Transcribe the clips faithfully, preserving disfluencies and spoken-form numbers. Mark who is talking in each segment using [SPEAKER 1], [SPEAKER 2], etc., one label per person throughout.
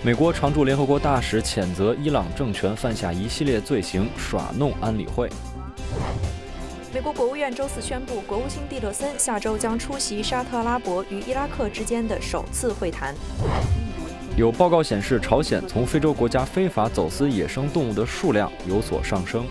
[SPEAKER 1] 美国常驻联合国大使谴责伊朗政权犯下一系列罪行，耍弄安理会。
[SPEAKER 2] 美国国务院周四宣布，国务卿蒂勒森下周将出席沙特阿拉伯与伊拉克之间的首次会谈。
[SPEAKER 1] 有报告显示，朝鲜从非洲国家非法走私野生动物的数量有所上升。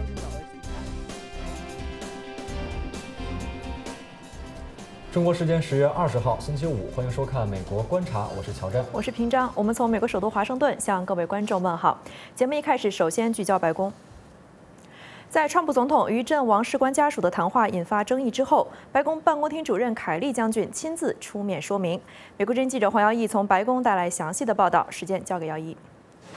[SPEAKER 1] 中国时间十月二十号星期五，欢迎收看《美国观察》，我是乔振，
[SPEAKER 2] 我是平章。我们从美国首都华盛顿向各位观众问好。节目一开始，首先聚焦白宫。在川普总统与阵亡士官家属的谈话引发争议之后，白宫办公厅主任凯利将军亲自出面说明。美国之音记者黄耀义从白宫带来详细的报道，时间交给耀义。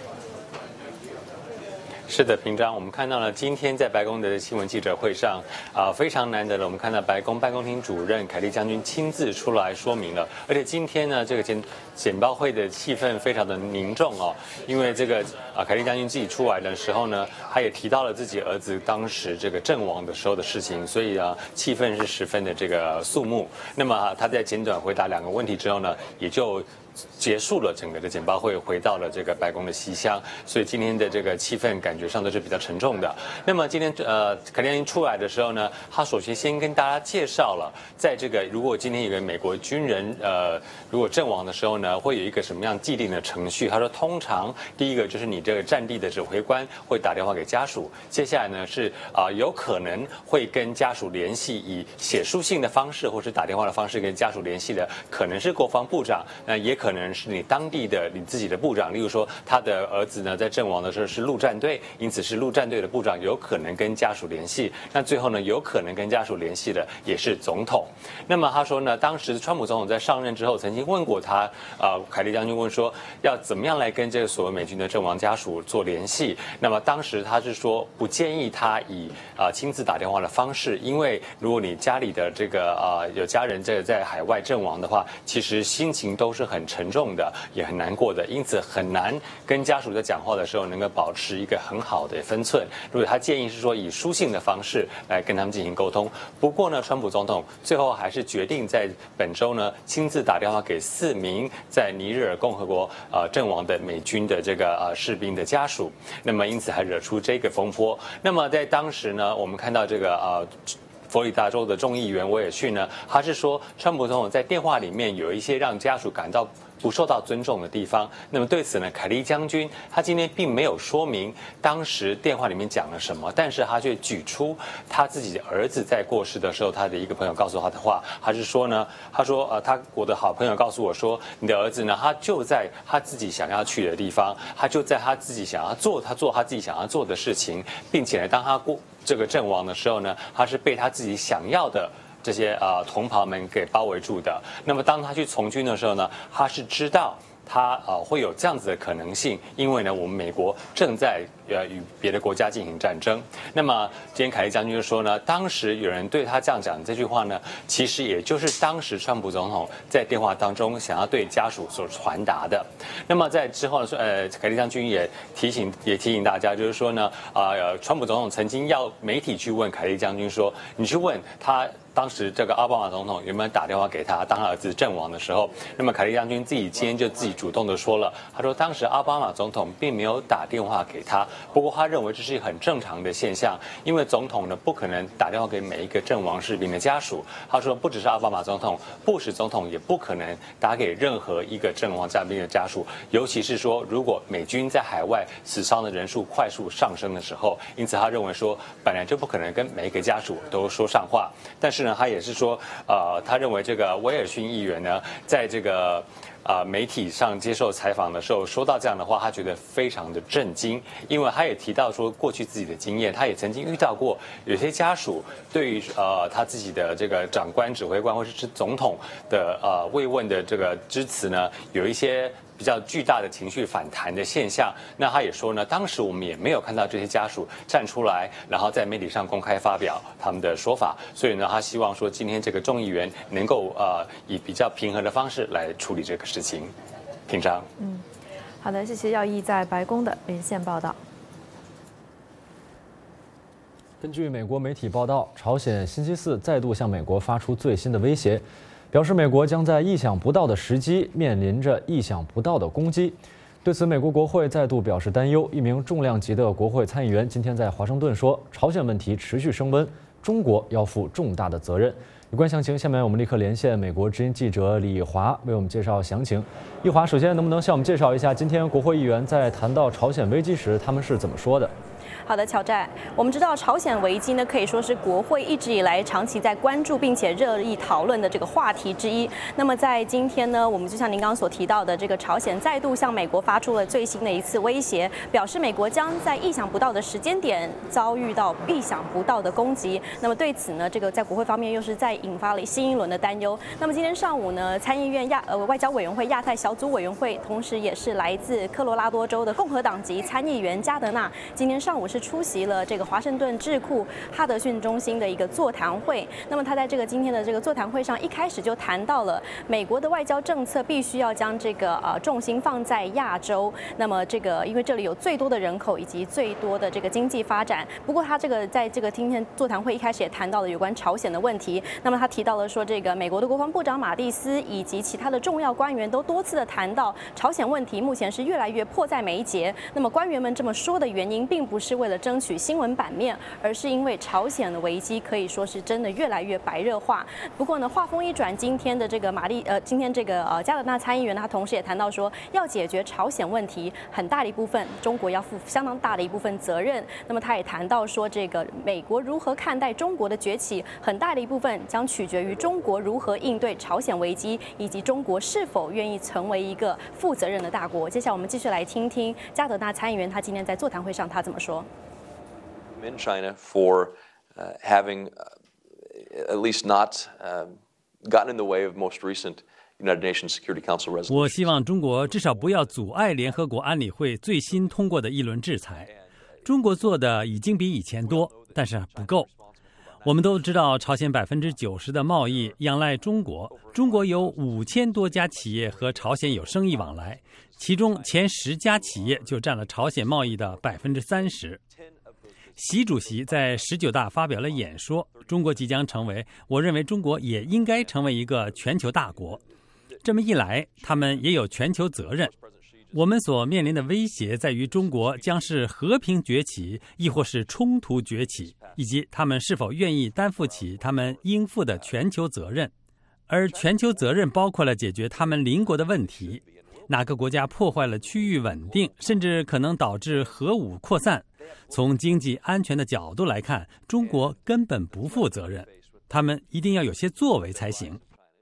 [SPEAKER 3] 是的，平章，我们看到了今天在白宫的新闻记者会上，啊、呃，非常难得的，我们看到白宫办公厅主任凯利将军亲自出来说明了，而且今天呢，这个简简报会的气氛非常的凝重哦，因为这个啊、呃，凯利将军自己出来的时候呢，他也提到了自己儿子当时这个阵亡的时候的事情，所以啊，气氛是十分的这个肃穆。那么、啊、他在简短回答两个问题之后呢，也就结束了整个的简报会，回到了这个白宫的西厢，所以今天的这个气氛感觉上都是比较沉重的。那么今天呃，凯利将军出来的时候呢，他首先先跟大家介绍了，在这个如果今天有个美国军人呃如果阵亡的时候呢，会有一个什么样既定的程序？他说，通常第一个就是你这个战地的指挥官会打电话给家属，接下来呢是啊、呃、有可能会跟家属联系，以写书信的方式或是打电话的方式跟家属联系的，可能是国防部长，那也可能。可能是你当地的你自己的部长，例如说他的儿子呢在阵亡的时候是陆战队，因此是陆战队的部长有可能跟家属联系。那最后呢，有可能跟家属联系的也是总统。那么他说呢，当时川普总统在上任之后曾经问过他，呃，凯利将军问说要怎么样来跟这个所谓美军的阵亡家属做联系。那么当时他是说不建议他以啊、呃、亲自打电话的方式，因为如果你家里的这个啊、呃、有家人这个在海外阵亡的话，其实心情都是很沉重的，也很难过的，因此很难跟家属在讲话的时候能够保持一个很好的分寸。如果他建议是说以书信的方式来跟他们进行沟通，不过呢，川普总统最后还是决定在本周呢亲自打电话给四名在尼日尔共和国呃阵亡的美军的这个呃士兵的家属，那么因此还惹出这个风波。那么在当时呢，我们看到这个呃。佛罗里达州的众议员威尔逊呢，他是说，川普总统在电话里面有一些让家属感到不受到尊重的地方。那么对此呢，凯利将军他今天并没有说明当时电话里面讲了什么，但是他却举出他自己的儿子在过世的时候，他的一个朋友告诉他的话，他是说呢，他说呃，他我的好朋友告诉我说，你的儿子呢，他就在他自己想要去的地方，他就在他自己想要做，他做他自己想要做的事情，并且呢，当他过这个阵亡的时候呢，他是被他自己想要的这些呃同袍们给包围住的。那么当他去从军的时候呢，他是知道他呃会有这样子的可能性，因为呢，我们美国正在呃与别的国家进行战争。那么今天凯利将军就说呢，当时有人对他这样讲这句话呢，其实也就是当时川普总统在电话当中想要对家属所传达的。那么在之后呢，呃，凯利将军也提醒也提醒大家，就是说呢，啊、呃，川普总统曾经要媒体去问凯利将军说，你去问他。当时这个奥巴马总统有没有打电话给他？当他儿子阵亡的时候，那么凯利将军自己今天就自己主动的说了，他说当时奥巴马总统并没有打电话给他，不过他认为这是一个很正常的现象，因为总统呢不可能打电话给每一个阵亡士兵的家属。他说不只是奥巴马总统，布什总统也不可能打给任何一个阵亡战兵的家属，尤其是说如果美军在海外死伤的人数快速上升的时候，因此他认为说本来就不可能跟每一个家属都说上话，但是呢。他也是说，呃，他认为这个威尔逊议员呢，在这个呃媒体上接受采访的时候，说到这样的话，他觉得非常的震惊，因为他也提到说，过去自己的经验，他也曾经遇到过有些家属对于呃他自己的这个长官、指挥官或者是总统的呃慰问的这个支持呢，有一些。比较巨大的情绪反弹的现象，那他也说呢，当时我们也没有看到这些家属站出来，然后在媒体上公开发表他们的说法，所以呢，他希望说今天这个众议员能够呃以比较平和的方式来处理这个事情。平常，
[SPEAKER 2] 嗯，好的，谢谢耀义在白宫的连线报道。
[SPEAKER 1] 根据美国媒体报道，朝鲜星期四再度向美国发出最新的威胁。表示美国将在意想不到的时机面临着意想不到的攻击。 对此，美国国会再度表示担忧。一名重量级的国会参议员今天在华盛顿说，朝鲜问题持续升温，中国要负重大的责任。有关详情，下面我们立刻连线美国之音记者李华为我们介绍详情。易华，首先能不能向我们介绍一下，今天国会议员在谈到朝鲜危机时，他们是怎么说的？
[SPEAKER 4] 好的，乔寨，我们知道朝鲜危机呢，可以说是国会一直以来长期在关注并且热议讨论的这个话题之一。那么在今天呢，我们就像您刚刚所提到的，这个朝鲜再度向美国发出了最新的一次威胁，表示美国将在意想不到的时间点遭遇到意想不到的攻击。那么对此呢，这个在国会方面又是在引发了新一轮的担忧。那么今天上午呢，参议院亚呃外交委员会亚太小组委员会，同时也是来自科罗拉多州的共和党籍参议员加德纳，今天上午是出席了这个华盛顿智库哈德逊中心的一个座谈会。那么他在这个今天的这个座谈会上，一开始就谈到了美国的外交政策必须要将这个呃重心放在亚洲。那么这个因为这里有最多的人口以及最多的这个经济发展。不过他这个在这个今天座谈会一开始也谈到了有关朝鲜的问题。那么他提到了说，这个美国的国防部长马蒂斯以及其他的重要官员都多次的谈到朝鲜问题目前是越来越迫在眉睫。那么官员们这么说的原因，并不是为了争取新闻版面，而是因为朝鲜的危机可以说是真的越来越白热化。不过呢，话锋一转，今天的这个玛丽呃，今天这个呃加德纳参议员，他同时也谈到说，要解决朝鲜问题，很大的一部分中国要负相当大的一部分责任。那么他也谈到说，这个美国如何看待中国的崛起，很大的一部分将取决于中国如何应对朝鲜危机，以及中国是否愿意成为一个负责任的大国。接下来我们继续来听听加德纳参议员他今天在座谈会上他怎么说。
[SPEAKER 5] In China for uh, having uh, at least not uh, gotten in the way of most recent United Nations Security Council resolutions.
[SPEAKER 6] 我希望中国至少不要阻碍联合国安理会最新通过的一轮制裁。中国做的已经比以前多，但是不够。我们都知道，朝鲜百分之九十的贸易仰赖中国，中国有五千多家企业和朝鲜有生意往来，其中前十家企业就占了朝鲜贸易的百分之三十。习主席在十九大发表了演说，中国即将成为，我认为中国也应该成为一个全球大国。这么一来，他们也有全球责任。我们所面临的威胁在于中国将是和平崛起，亦或是冲突崛起，以及他们是否愿意担负起他们应负的全球责任。而全球责任包括了解决他们邻国的问题，哪个国家破坏了区域稳定，甚至可能导致核武扩散。从经济安全的角度来看，中国根本不负责任，他们一定要有些作为才行。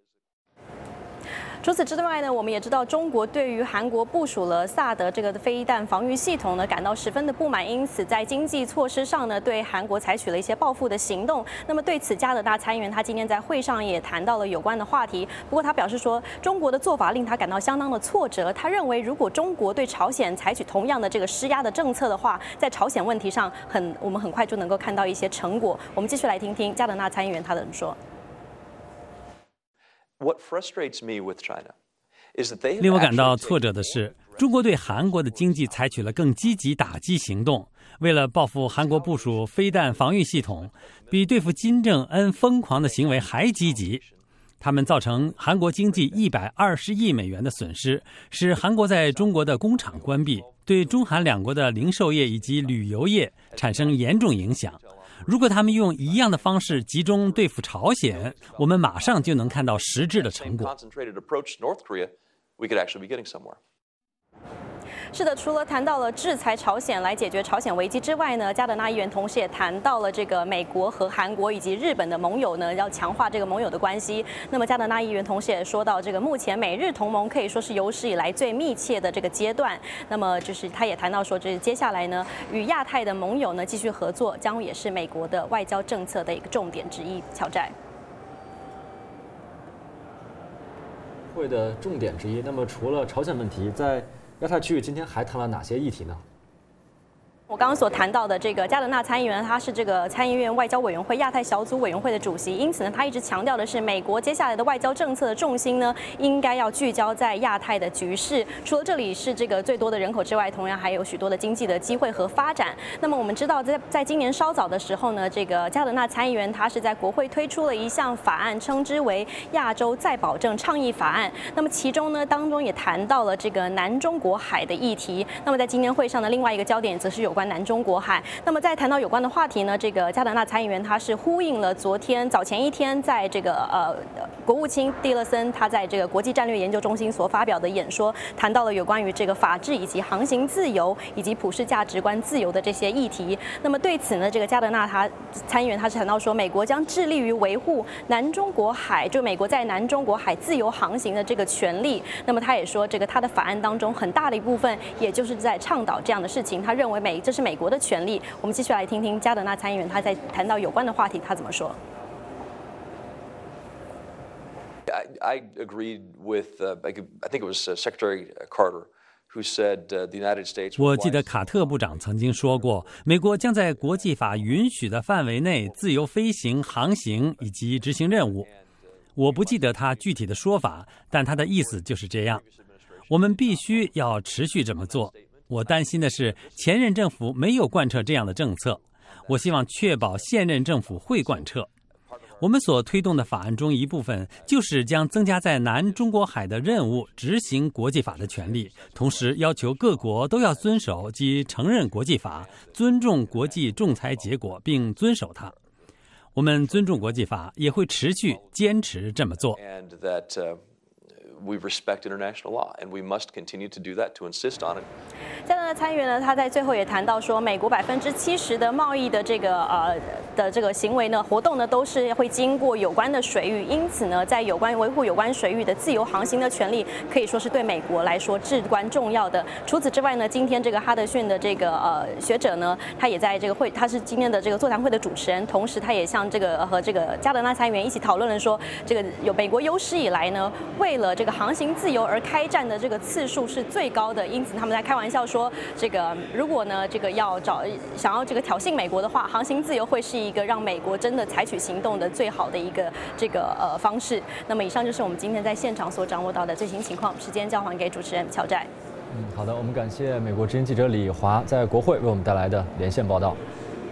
[SPEAKER 4] 除此之外呢，我们也知道中国对于韩国部署了萨德这个飞弹防御系统呢，感到十分的不满，因此在经济措施上呢，对韩国采取了一些报复的行动。那么对此，加德纳参议员他今天在会上也谈到了有关的话题。不过他表示说，中国的做法令他感到相当的挫折。他认为，如果中国对朝鲜采取同样的这个施压的政策的话，在朝鲜问题上很我们很快就能够看到一些成果。我们继续来听听加德纳参议员他怎么说。
[SPEAKER 5] What frustrates me with China is that they
[SPEAKER 6] 令我感到挫折的是，中国对韩国的经济采取了更积极打击行动。为了报复韩国部署飞弹防御系统，比对付金正恩疯狂的行为还积极。他们造成韩国经济一百二十亿美元的损失，使韩国在中国的工厂关闭，对中韩两国的零售业以及旅游业产生严重影响。如果他们用一样的方式集中对付朝鲜，我们马上就能看到实质的成果。
[SPEAKER 4] 是的，除了谈到了制裁朝鲜来解决朝鲜危机之外呢，加德纳议员同时也谈到了这个美国和韩国以及日本的盟友呢，要强化这个盟友的关系。那么加德纳议员同时也说到，这个目前美日同盟可以说是有史以来最密切的这个阶段。那么就是他也谈到说，这是接下来呢与亚太的盟友呢继续合作，将也是美国的外交政策的一个重点之一。乔寨。
[SPEAKER 1] 会的重点之一。那么除了朝鲜问题，在亚太区域今天还谈了哪些议题呢？
[SPEAKER 4] 我刚刚所谈到的这个加德纳参议员，他是这个参议院外交委员会亚太小组委员会的主席，因此呢，他一直强调的是，美国接下来的外交政策的重心呢，应该要聚焦在亚太的局势。除了这里是这个最多的人口之外，同样还有许多的经济的机会和发展。那么我们知道，在在今年稍早的时候呢，这个加德纳参议员他是在国会推出了一项法案，称之为亚洲再保证倡议法案。那么其中呢，当中也谈到了这个南中国海的议题。那么在今年会上的另外一个焦点，则是有关南中国海。那么在谈到有关的话题呢，这个加德纳参议员他是呼应了昨天早前一天在这个呃国务卿蒂勒森他在这个国际战略研究中心所发表的演说，谈到了有关于这个法治以及航行自由以及普世价值观自由的这些议题。那么对此呢，这个加德纳他参议员他是谈到说，美国将致力于维护南中国海，就美国在南中国海自由航行的这个权利。那么他也说，这个他的法案当中很大的一部分，也就是在倡导这样的事情。他认为美这是美国的权利。我们继续来听听加德纳参议员他在谈到有关的话题他怎么说。
[SPEAKER 5] I, I agreed with, uh, I think it was uh, Secretary Carter, who said uh, the United States.
[SPEAKER 6] 我记得卡特部长曾经说过，美国将在国际法允许的范围内自由飞行、航行以及执行任务。我不记得他具体的说法，但他的意思就是这样。我们必须要持续这么做。我担心的是，前任政府没有贯彻这样的政策。我希望确保现任政府会贯彻。我们所推动的法案中一部分，就是将增加在南中国海的任务执行国际法的权利，同时要求各国都要遵守及承认国际法，尊重国际仲裁结果，并遵守它。我们尊重国际法，也会持续坚持这么做。
[SPEAKER 5] And that, uh, we respect international law, and we must continue to do that, to insist on it.
[SPEAKER 4] 加拿大参议员呢，他在最后也谈到说，美国百分之七十的贸易的这个呃的这个行为呢，活动呢，都是会经过有关的水域，因此呢，在有关维护有关水域的自由航行的权利，可以说是对美国来说至关重要的。除此之外呢，今天这个哈德逊的这个呃学者呢，他也在这个会，他是今天的这个座谈会的主持人，同时他也向这个和这个加德纳参议员一起讨论了说，这个有美国有史以来呢，为了这个航行自由而开战的这个次数是最高的，因此他们在开玩笑说，这个如果呢这个要找想要这个挑衅美国的话，航行自由会是一个让美国真的采取行动的最好的一个这个呃方式。那么以上就是我们今天在现场所掌握到的最新情况，时间交还给主持人乔寨。
[SPEAKER 1] 嗯，好的，我们感谢美国之音记者李华在国会为我们带来的连线报道。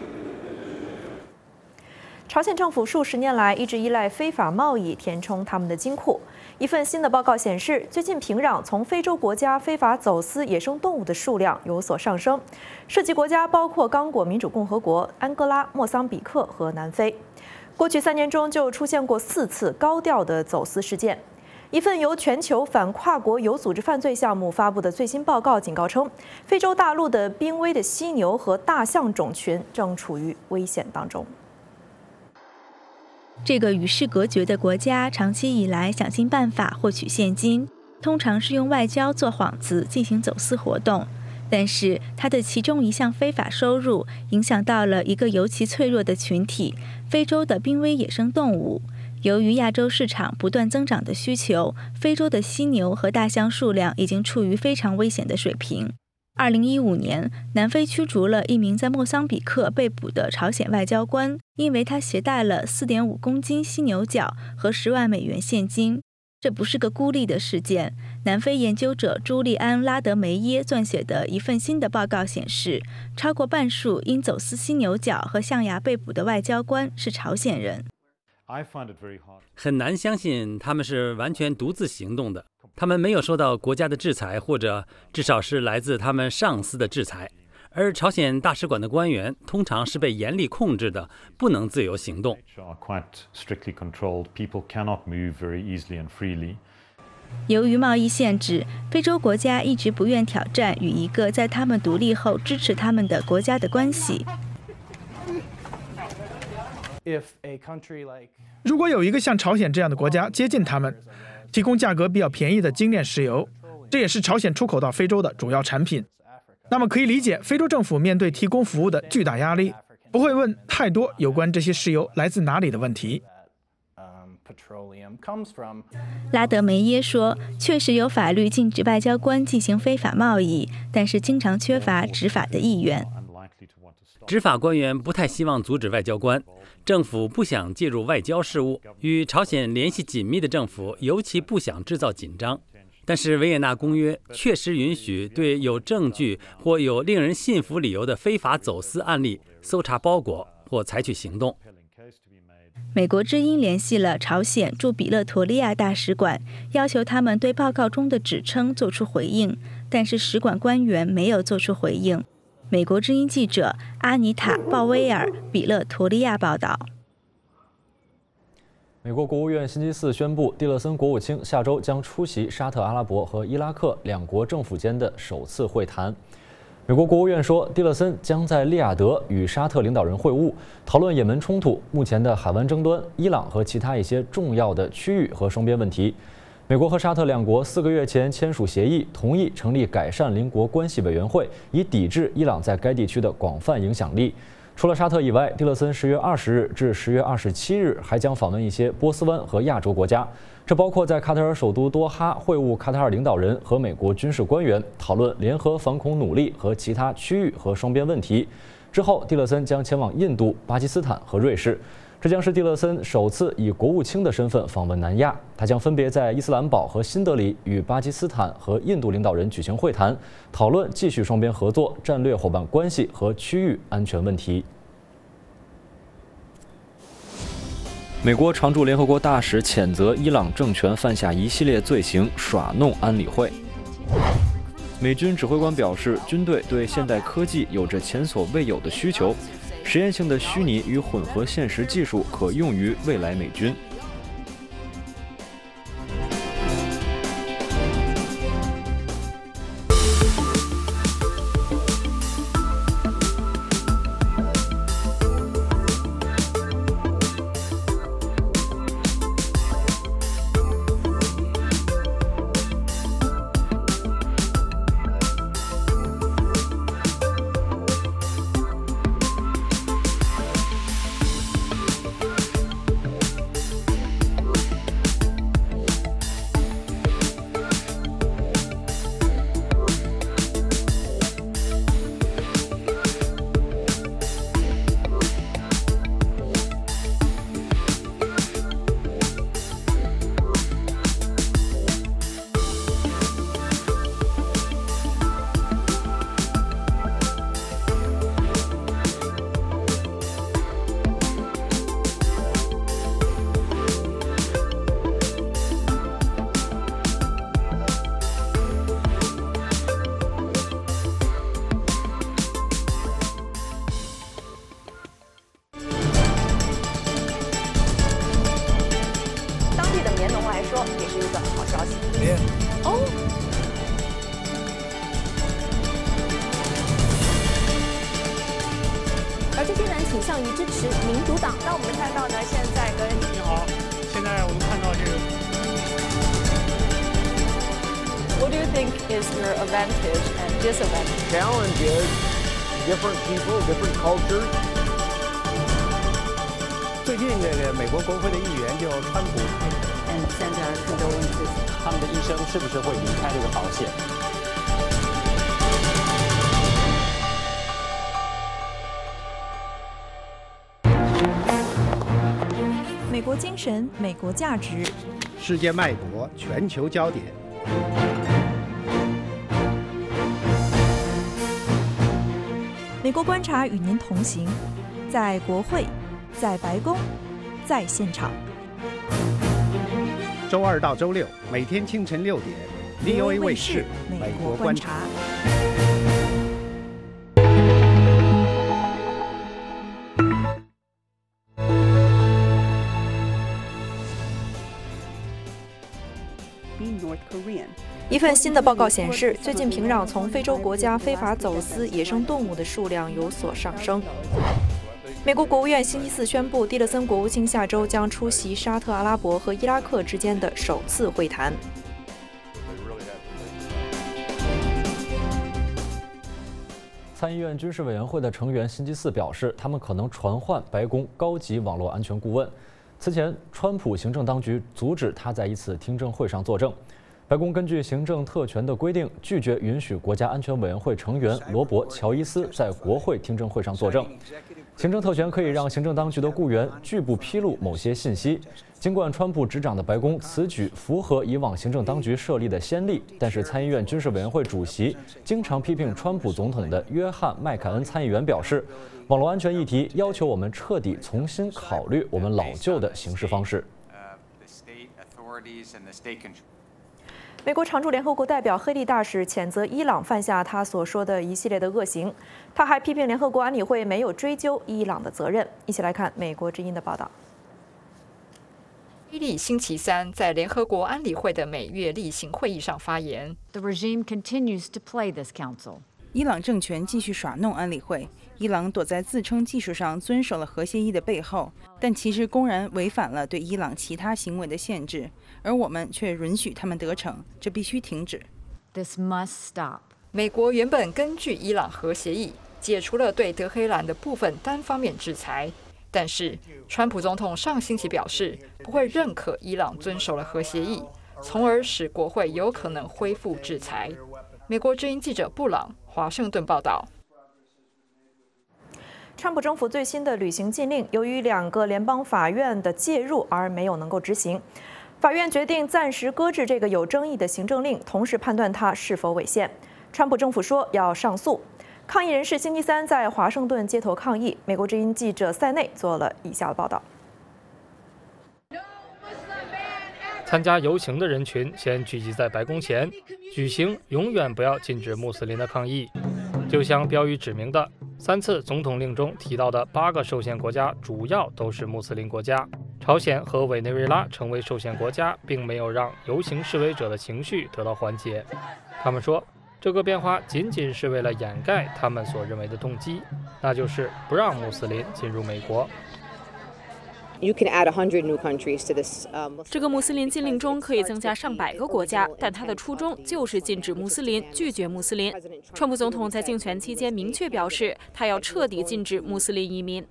[SPEAKER 2] 朝鲜政府数十年来一直依赖非法贸易填充他们的金库。一份新的报告显示，最近平壤从非洲国家非法走私野生动物的数量有所上升，涉及国家包括刚果民主共和国、安哥拉、莫桑比克和南非。过去三年中就出现过四次高调的走私事件。一份由全球反跨国有组织犯罪项目发布的最新报告警告称，非洲大陆的濒危的犀牛和大象种群正处于危险当中。
[SPEAKER 7] 这个与世隔绝的国家长期以来想尽办法获取现金，通常是用外交做幌子进行走私活动。但是它的其中一项非法收入影响到了一个尤其脆弱的群体——非洲的濒危野生动物。由于亚洲市场不断增长的需求，非洲的犀牛和大象数量已经处于非常危险的水平。二零一五年，南非驱逐了一名在莫桑比克被捕的朝鲜外交官，因为他携带了 四点五公斤犀牛角和十万美元现金。这不是个孤立的事件。南非研究者朱利安·拉德梅耶撰写的一份新的报告显示，超过半数因走私犀牛角和象牙被捕的外交官是朝鲜人。
[SPEAKER 6] 很难相信他们是完全独自行动的。他们没有受到国家的制裁，或者至少是来自他们上司的制裁。而朝鲜大使馆的官员通常是被严厉控制的，不能自由行动。
[SPEAKER 7] 由于贸易限制，非洲国家一直不愿挑战与一个在他们独立后支持他们的国家的关系。
[SPEAKER 8] 如果有一个像朝鲜这样的国家接近他们，提供价格比较便宜的精炼石油，这也是朝鲜出口到非洲的主要产品，那么可以理解非洲政府面对提供服务的巨大压力，不会问太多有关这些石油来自哪里的问题。
[SPEAKER 7] 拉德梅耶说，确实有法律禁止外交官进行非法贸易，但是经常缺乏执法的意愿。
[SPEAKER 6] 执法官员不太希望阻止外交官，政府不想介入外交事务，与朝鲜联系紧密的政府尤其不想制造紧张。但是维也纳公约确实允许对有证据或有令人信服理由的非法走私案例搜查包裹或采取行动。
[SPEAKER 7] 美国之音联系了朝鲜驻比勒陀利亚大使馆，要求他们对报告中的指称做出回应，但是使馆官员没有做出回应。美国之音记者阿妮塔·鲍威尔，比勒陀利亚报道。
[SPEAKER 1] 美国国务院星期四宣布，蒂勒森国务卿下周将出席沙特阿拉伯和伊拉克两国政府间的首次会谈。美国国务院说，蒂勒森将在利雅得与沙特领导人会晤，讨论也门冲突、目前的海湾争端、伊朗和其他一些重要的区域和双边问题。美国和沙特两国四个月前签署协议，同意成立改善邻国关系委员会，以抵制伊朗在该地区的广泛影响力。除了沙特以外，蒂勒森十月二十日至十月二十七日还将访问一些波斯湾和亚洲国家，这包括在卡塔尔首都多哈会晤卡塔尔领导人和美国军事官员，讨论联合反恐努力和其他区域和双边问题。之后，蒂勒森将前往印度、巴基斯坦和瑞士。这将是蒂勒森首次以国务卿的身份访问南亚，他将分别在伊斯兰堡和新德里与巴基斯坦和印度领导人举行会谈，讨论继续双边合作、战略伙伴关系和区域安全问题。美国常驻联合国大使谴责伊朗政权犯下一系列罪行，耍弄安理会。美军指挥官表示，军队对现代科技有着前所未有的需求。实验性的虚拟与混合现实技术可用于未来美军。
[SPEAKER 4] 而这些人倾向于支持民主党。那我们看到呢，现在跟
[SPEAKER 9] 你好，现在我们看到这个。
[SPEAKER 4] What do you think is your advantage and disadvantage?
[SPEAKER 10] Challenge is different people, different cultures.
[SPEAKER 9] 最近这个美国国会的议员就川普
[SPEAKER 4] And Senator condolences.
[SPEAKER 9] 他们的医生是不是会离开这个保险？
[SPEAKER 2] 美国精神，美国价值，
[SPEAKER 11] 世界脉搏，全球焦点。
[SPEAKER 2] 美国观察与您同行，在国会，在白宫，在现场。
[SPEAKER 11] 周二到周六，每天清晨六点 ，V O A 卫视《美国观察》。
[SPEAKER 2] 一份新的报告显示，最近平壤从非洲国家非法走私野生动物的数量有所上升。美国国务院星期四宣布，蒂勒森国务卿下周将出席沙特阿拉伯和伊拉克之间的首次会谈。
[SPEAKER 1] 参议院军事委员会的成员星期四表示，他们可能传唤白宫高级网络安全顾问。此前，川普行政当局阻止他在一次听证会上作证。 白宫根据行政特权的规定，拒绝允许国家安全委员会成员罗伯·乔伊斯在国会听证会上作证。行政特权可以让行政当局的雇员拒不披露某些信息。尽管川普执掌的白宫此举符合以往行政当局设立的先例，但是参议院军事委员会主席、经常批评川普总统的约翰·麦凯恩参议员表示，网络安全议题要求我们彻底重新考虑我们老旧的行事方式。
[SPEAKER 2] 美国常驻联合国代表黑利大使谴责伊朗犯下他所说的一系列的恶行，他还批评联合国安理会没有追究伊朗的责任。一起来看美国之音的报道。
[SPEAKER 12] 黑利星期三在联合国安理会的每月例行会议上发言。
[SPEAKER 13] The regime continues to play this council.
[SPEAKER 14] 伊朗政权继续耍弄安理会，伊朗躲在自称技术上遵守了核协议的背后，但其实公然违反了对伊朗其他行为的限制，而我们却允许他们得逞，这必须停止。
[SPEAKER 13] This must stop.
[SPEAKER 12] 美国原本根据伊朗核协议解除了对德黑兰的部分单方面制裁，但是川普总统上星期表示不会认可伊朗遵守了核协议，从而使国会有可能恢复制裁。美国之音记者布朗华盛顿报道。
[SPEAKER 2] 川普政府最新的旅行禁令，由于两个联邦法院的介入而没有能够执行。法院决定暂时搁置这个有争议的行政令，同时判断它是否违宪。川普政府说要上诉。抗议人士星期三在华盛顿街头抗议。美国之音记者塞内做了以下的报道。
[SPEAKER 15] 参加游行的人群先聚集在白宫前，举行永远不要禁止穆斯林的抗议。就像标语指明的，三次总统令中提到的八个受限国家主要都是穆斯林国家。朝鲜和委内瑞拉成为受限国家，并没有让游行示威者的情绪得到缓解。他们说，这个变化仅仅是为了掩盖他们所认为的动机，那就是不让穆斯林进入美国。
[SPEAKER 16] 这个穆斯林禁令中可以增加上百个国家，但它的初衷就是禁止穆斯林，拒绝穆斯林。川普总统在竞选期间明确表示，他要彻底禁止穆斯林移民。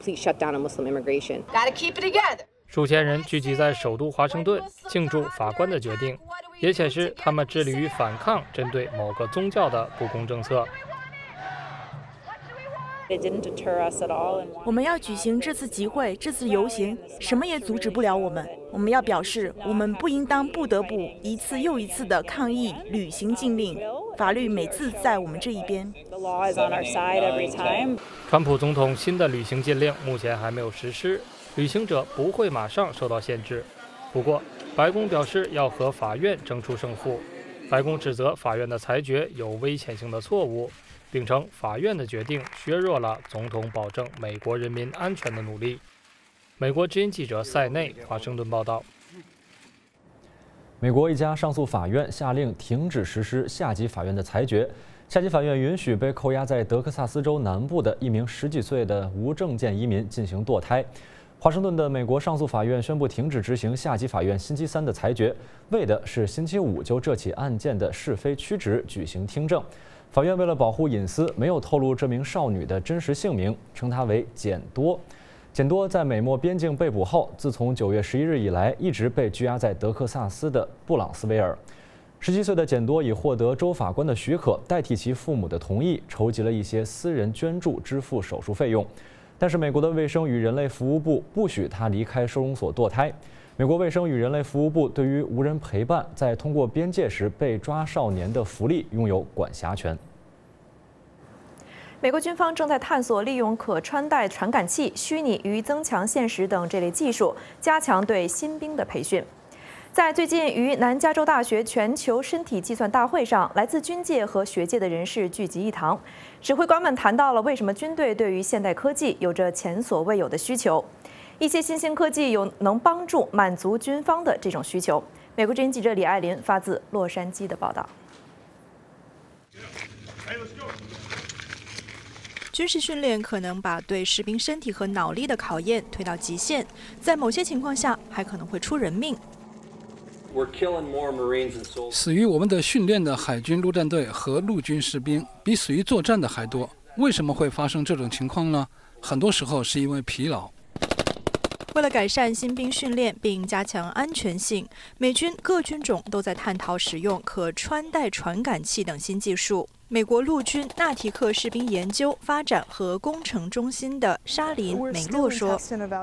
[SPEAKER 15] 数千人聚集在首都华盛顿，庆祝法官的决定，也显示他们致力于反抗针对某个宗教的不公政策。
[SPEAKER 17] 我们要举行这次集会、这次游行，什么也阻止不了我们。我们要表示，我们不应当不得不一次又一次的抗议、履行禁令。法律每次在我们这一边。
[SPEAKER 15] 川普总统新的旅行禁令目前还没有实施，旅行者不会马上受到限制。不过，白宫表示要和法院争出胜负。白宫指责法院的裁决有危险性的错误，并称法院的决定削弱了总统保证美国人民安全的努力。美国之音记者塞内华盛顿报道。
[SPEAKER 1] 美国一家上诉法院下令停止实施下级法院的裁决。下级法院允许被扣押在德克萨斯州南部的一名十几岁的无证件移民进行堕胎。华盛顿的美国上诉法院宣布停止执行下级法院星期三的裁决，为的是星期五就这起案件的是非曲直举行听证。法院为了保护隐私，没有透露这名少女的真实姓名，称她为简多。简多在美墨边境被捕后，自从九月十一日以来，一直被拘押在德克萨斯的布朗斯维尔。十七岁的简多已获得州法官的许可，代替其父母的同意，筹集了一些私人捐助支付手术费用。但是美国的卫生与人类服务部不许他离开收容所堕胎。美国卫生与人类服务部对于无人陪伴在通过边界时被抓少年的福利拥有管辖权。
[SPEAKER 2] 美国军方正在探索利用可穿戴传感器、虚拟与增强现实等这类技术，加强对新兵的培训。在最近于南加州大学全球身体计算大会上，来自军界和学界的人士聚集一堂，指挥官们谈到了为什么军队对于现代科技有着前所未有的需求。一些新兴科技有能帮助满足军方的这种需求。美国之音记者李爱林发自洛杉矶的报道。
[SPEAKER 18] 军事训练可能把对士兵身体和脑力的考验推到极限，在某些情况下还可能会出人命。
[SPEAKER 19] 死于我们的训练的海军陆战队和陆军士兵比死于作战的还多。为什么会发生这种情况呢？很多时候是因为疲劳。
[SPEAKER 18] 为了改善新兵训练并加强安全性，美军各军种都在探讨使用可穿戴传感器等新技术。美国陆军纳提克士兵研究、发展和工程中心的沙林·美洛说。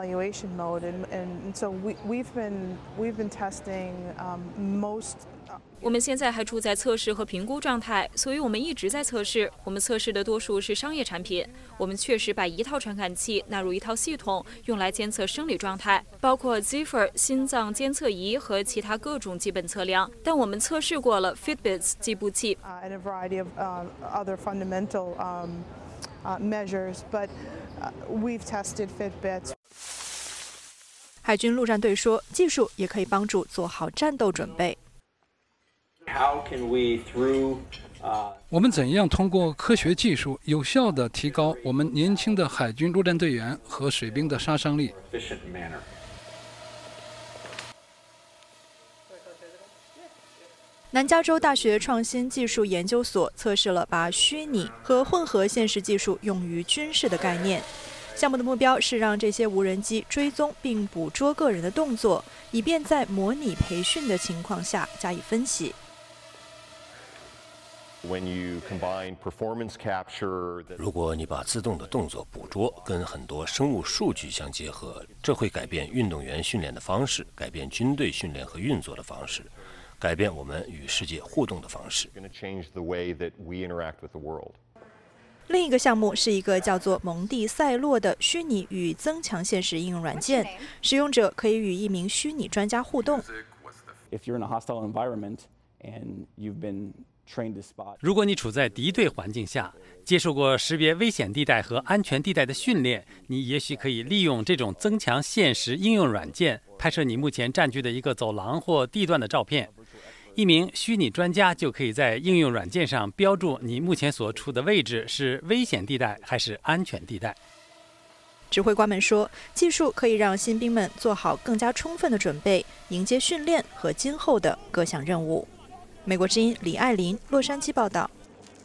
[SPEAKER 16] 我们现在还处在测试和评估状态，所以我们一直在测试。我们测试的多数是商业产品。我们确实把一套传感器纳入一套系统，用来监测生理状态，包括 Zephyr 心脏监测仪和其他各种基本测量。但我们测试过了 Fitbits 计步器。
[SPEAKER 18] 海军陆战队说，技术也可以帮助做好战斗准备。
[SPEAKER 19] 我们怎样通过科学技术有效地提高我们年轻的海军陆战队员和水兵的杀伤力？
[SPEAKER 18] 南加州大学创新技术研究所测试了把虚拟和混合现实技术用于军事的概念。项目的目标是让这些无人机追踪并捕捉个人的动作，以便在模拟培训的情况下加以分析。
[SPEAKER 20] 如果你把自动的动作捕捉跟很多生物数据相结合，这会改变运动员训练的方式，改变军队训练和运作的方式，改变我们与世界互动的方式。
[SPEAKER 18] 另一个项目是一个叫做蒙蒂赛洛的虚拟与增强现实应用软件，使用者可以与一名虚拟专家互动。
[SPEAKER 6] 如果你处在敌对环境下，接受过识别危险地带和安全地带的训练，你也许可以利用这种增强现实应用软件拍摄你目前占据的一个走廊或地段的照片。一名虚拟专家就可以在应用软件上标注你目前所处的位置是危险地带还是安全地带。
[SPEAKER 18] 指挥官们说，技术可以让新兵们做好更加充分的准备，迎接训练和今后的各项任务。美国之音李爱琳，洛杉矶报道。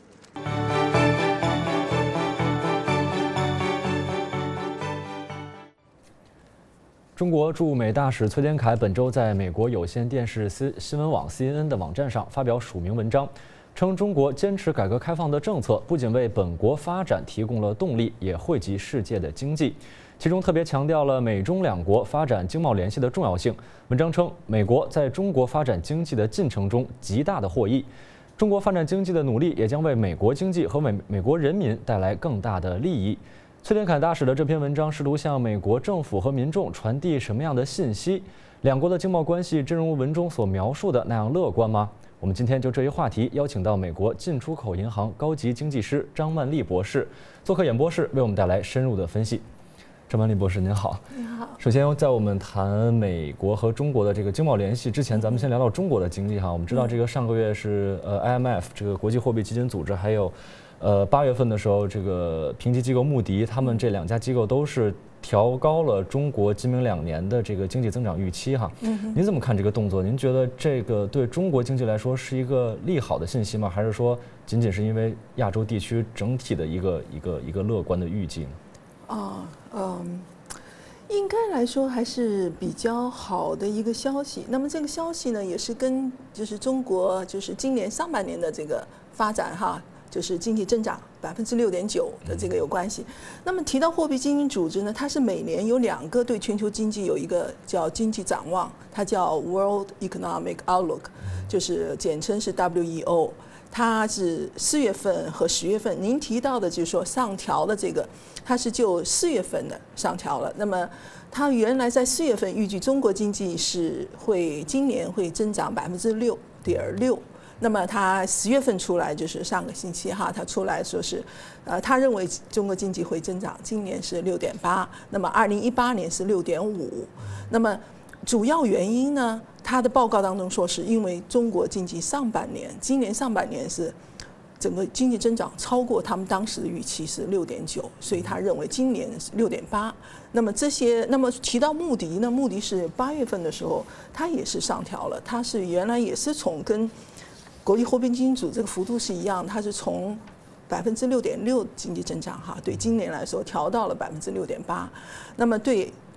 [SPEAKER 1] 中国驻美大使崔天凯本周在美国有线电视新闻网 C N N 的网站上发表署名文章，称中国坚持改革开放的政策，不仅为本国发展提供了动力，也惠及世界的经济。其中特别强调了美中两国发展经贸联系的重要性。文章称，美国在中国发展经济的进程中极大的获益，中国发展经济的努力也将为美国经济和美美国人民带来更大的利益。崔天凯大使的这篇文章试图向美国政府和民众传递什么样的信息？两国的经贸关系真如文中所描述的那样乐观吗？我们今天就这一话题邀请到美国进出口银行高级经济师张曼丽博士做客演播室，为我们带来深入的分析。张曼丽博士您好。
[SPEAKER 21] 您好。
[SPEAKER 1] 首先，在我们谈美国和中国的这个经贸联系之前，咱们先聊聊中国的经济哈。我们知道这个上个月是呃 I M F 这个国际货币基金组织，还有呃八月份的时候，这个评级机构穆迪，他们这两家机构都是调高了中国今明两年的这个经济增长预期哈。嗯。您怎么看这个动作？您觉得这个对中国经济来说是一个利好的信息吗？还是说仅仅是因为亚洲地区整体的一个一个一个乐观的预计呢？
[SPEAKER 21] 啊，嗯，应该来说还是比较好的一个消息。那么这个消息呢，也是跟就是中国就是今年上半年的这个发展哈，就是经济增长百分之六点九的这个有关系。那么提到货币基金组织呢，它是每年有两个对全球经济有一个叫经济展望，它叫 World Economic Outlook， 就是简称是 W E O。它是四月份和十月份，您提到的就是说上调的这个，它是就四月份的上调了。那么它原来在四月份预计中国经济是会今年会增长百分之六点六，那么它十月份出来就是上个星期哈，它出来说是，呃，他认为中国经济会增长，今年是六点八，那么二零一八年是六点五，那么主要原因呢？他的报告当中说，是因为中国经济上半年，今年上半年是整个经济增长超过他们当时的预期是六点九，所以他认为今年是六点八。那么这些，那么提到穆迪呢？穆迪是八月份的时候，他也是上调了，他是原来也是从跟国际货币基金组这个幅度是一样，它是从百分之六点六经济增长哈，对今年来说调到了百分之六点八。那么对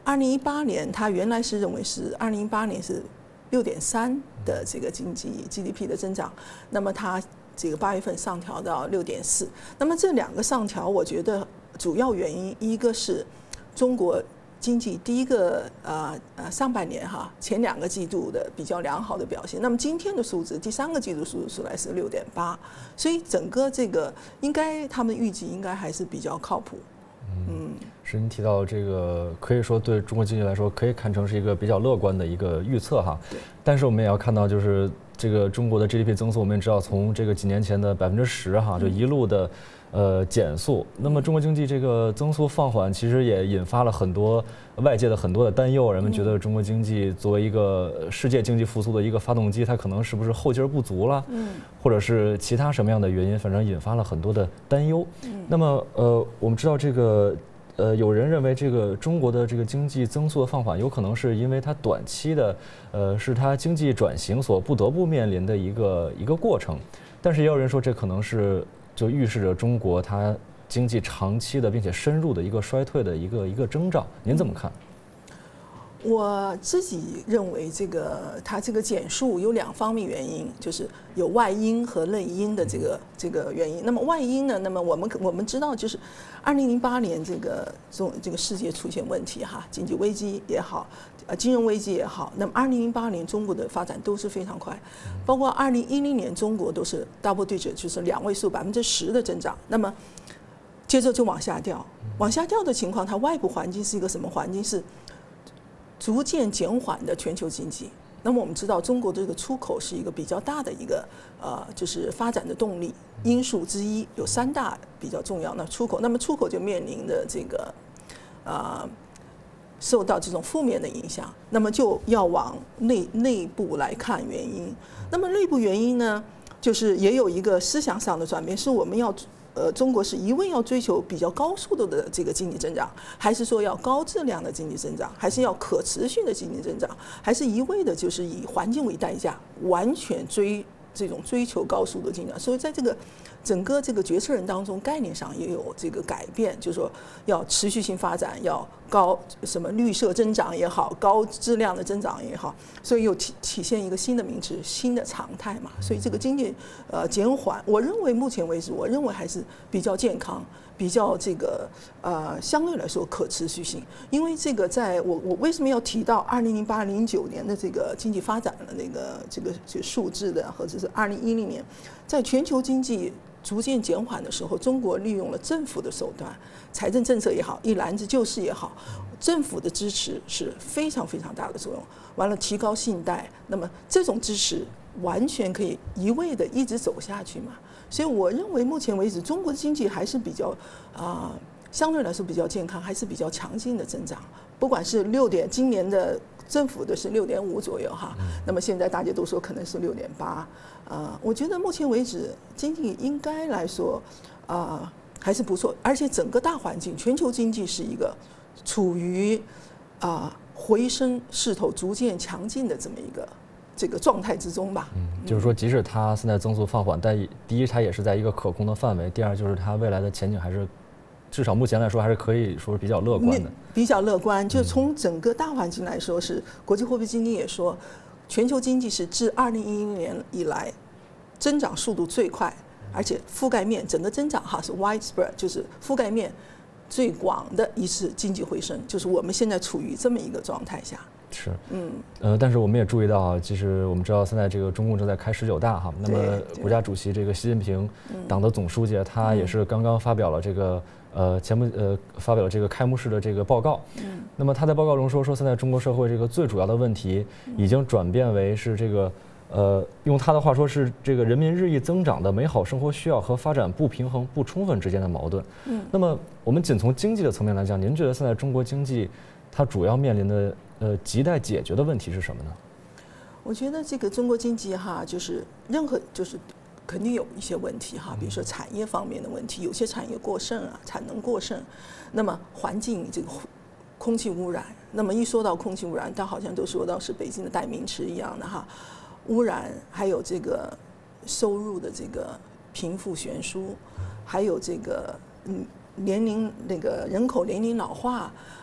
[SPEAKER 21] 二零一八年它原来是认为是二零一八年是六点三的这个经济 G D P 的增长，那么它这个八月份上调到六点四。那么这两个上调，我觉得主要原因一个是中国经济第一个呃呃上半年哈前两个季度的比较良好的表现，那么今天的数字第三个季度数字出来是六点八，所以整个这个应该他们预计应该还是比较靠谱。
[SPEAKER 1] 嗯，是您提到这个，可以说对中国经济来说，可以看成是一个比较乐观的一个预测哈。
[SPEAKER 21] 对。
[SPEAKER 1] 但是我们也要看到，就是这个中国的 G D P 增速，我们也知道从这个几年前的百分之十哈，就一路的呃减速。那么中国经济这个增速放缓，其实也引发了很多外界的很多的担忧。人们觉得中国经济作为一个世界经济复苏的一个发动机，它可能是不是后劲儿不足了？嗯。或者是其他什么样的原因，反正引发了很多的担忧。嗯。那么呃，我们知道这个。呃，有人认为这个中国的这个经济增速的放缓，有可能是因为它短期的，呃，是它经济转型所不得不面临的一个一个过程。但是也有人说，这可能是就预示着中国它经济长期的并且深入的一个衰退的一个一个征兆。您怎么看？
[SPEAKER 21] 我自己认为，这个它这个减速有两方面原因，就是有外因和内因的这个这个原因。那么外因呢？那么我们我们知道，就是二零零八年这个中这个世界出现问题哈，经济危机也好，呃，金融危机也好。那么二零零八年中国的发展都是非常快，包括二零一零年中国都是 double digit， 就是两位数百分之十的增长。那么接着就往下掉，往下掉的情况，它外部环境是一个什么环境？是逐渐减缓的全球经济。那么我们知道，中国这个出口是一个比较大的一个呃，就是发展的动力因素之一，有三大比较重要的出口。那么出口就面临的这个呃，受到这种负面的影响，那么就要往内内部来看原因。那么内部原因呢，就是也有一个思想上的转变，是我们要。呃，中国是一味要追求比较高速度的这个经济增长，还是说要高质量的经济增长，还是要可持续的经济增长，还是一味的就是以环境为代价，完全追这种追求高速的增长？所以在这个整个这个决策人当中，概念上也有这个改变，就是说要持续性发展，要高什么绿色增长也好，高质量的增长也好，所以又体体现一个新的名词，新的常态嘛。所以这个经济呃减缓，我认为目前为止，我认为还是比较健康，比较这个呃相对来说可持续性。因为这个在我我为什么要提到二零零八零九年的这个经济发展的那个这个这个数字的，或者是二零一零年，在全球经济逐渐减缓的时候，中国利用了政府的手段，财政政策也好，一篮子救市也好，政府的支持是非常非常大的作用。完了，提高信贷，那么这种支持完全可以一味的一直走下去嘛。所以我认为目前为止，中国的经济还是比较啊、呃，相对来说比较健康，还是比较强劲的增长。不管是六点，今年的政府的是六点五左右哈，那么现在大家都说可能是六点八。呃，我觉得目前为止经济应该来说，啊、呃、还是不错，而且整个大环境，全球经济是一个处于啊、呃、回升势头逐渐强劲的这么一个这个状态之中吧。
[SPEAKER 1] 嗯，就是说，即使它现在增速放缓，但第一它也是在一个可控的范围，第二就是它未来的前景还是，至少目前来说还是可以说比较乐观的。
[SPEAKER 21] 比较乐观，就从整个大环境来说，是国际货币基金也说。全球经济是自二零一零年以来增长速度最快，而且覆盖面整个增长哈是 widespread， 就是覆盖面最广的一次经济回升，就是我们现在处于这么一个状态下。
[SPEAKER 1] 是，嗯，呃，但是我们也注意到啊，其实我们知道现在这个中共正在开十九大哈，那么国家主席这个习近平，党的总书记，他也是刚刚发表了这个。呃，前不呃发表了这个开幕式的这个报告，嗯，那么他在报告中说说现在中国社会这个最主要的问题已经转变为是这个呃用他的话说是这个人民日益增长的美好生活需要和发展不平衡不充分之间的矛盾，嗯，那么我们仅从经济的层面来讲，您觉得现在中国经济它主要面临的呃亟待解决的问题是什么呢？
[SPEAKER 21] 我觉得这个中国经济哈，就是任何就是。肯定有一些问题哈，比如说产业方面的问题，有些产业过剩啊，产能过剩。那么环境这个空气污染，那么一说到空气污染，它好像都说到是北京的代名词一样的哈。污染还有这个收入的这个贫富悬殊，还有这个嗯年龄那个人口年龄老化，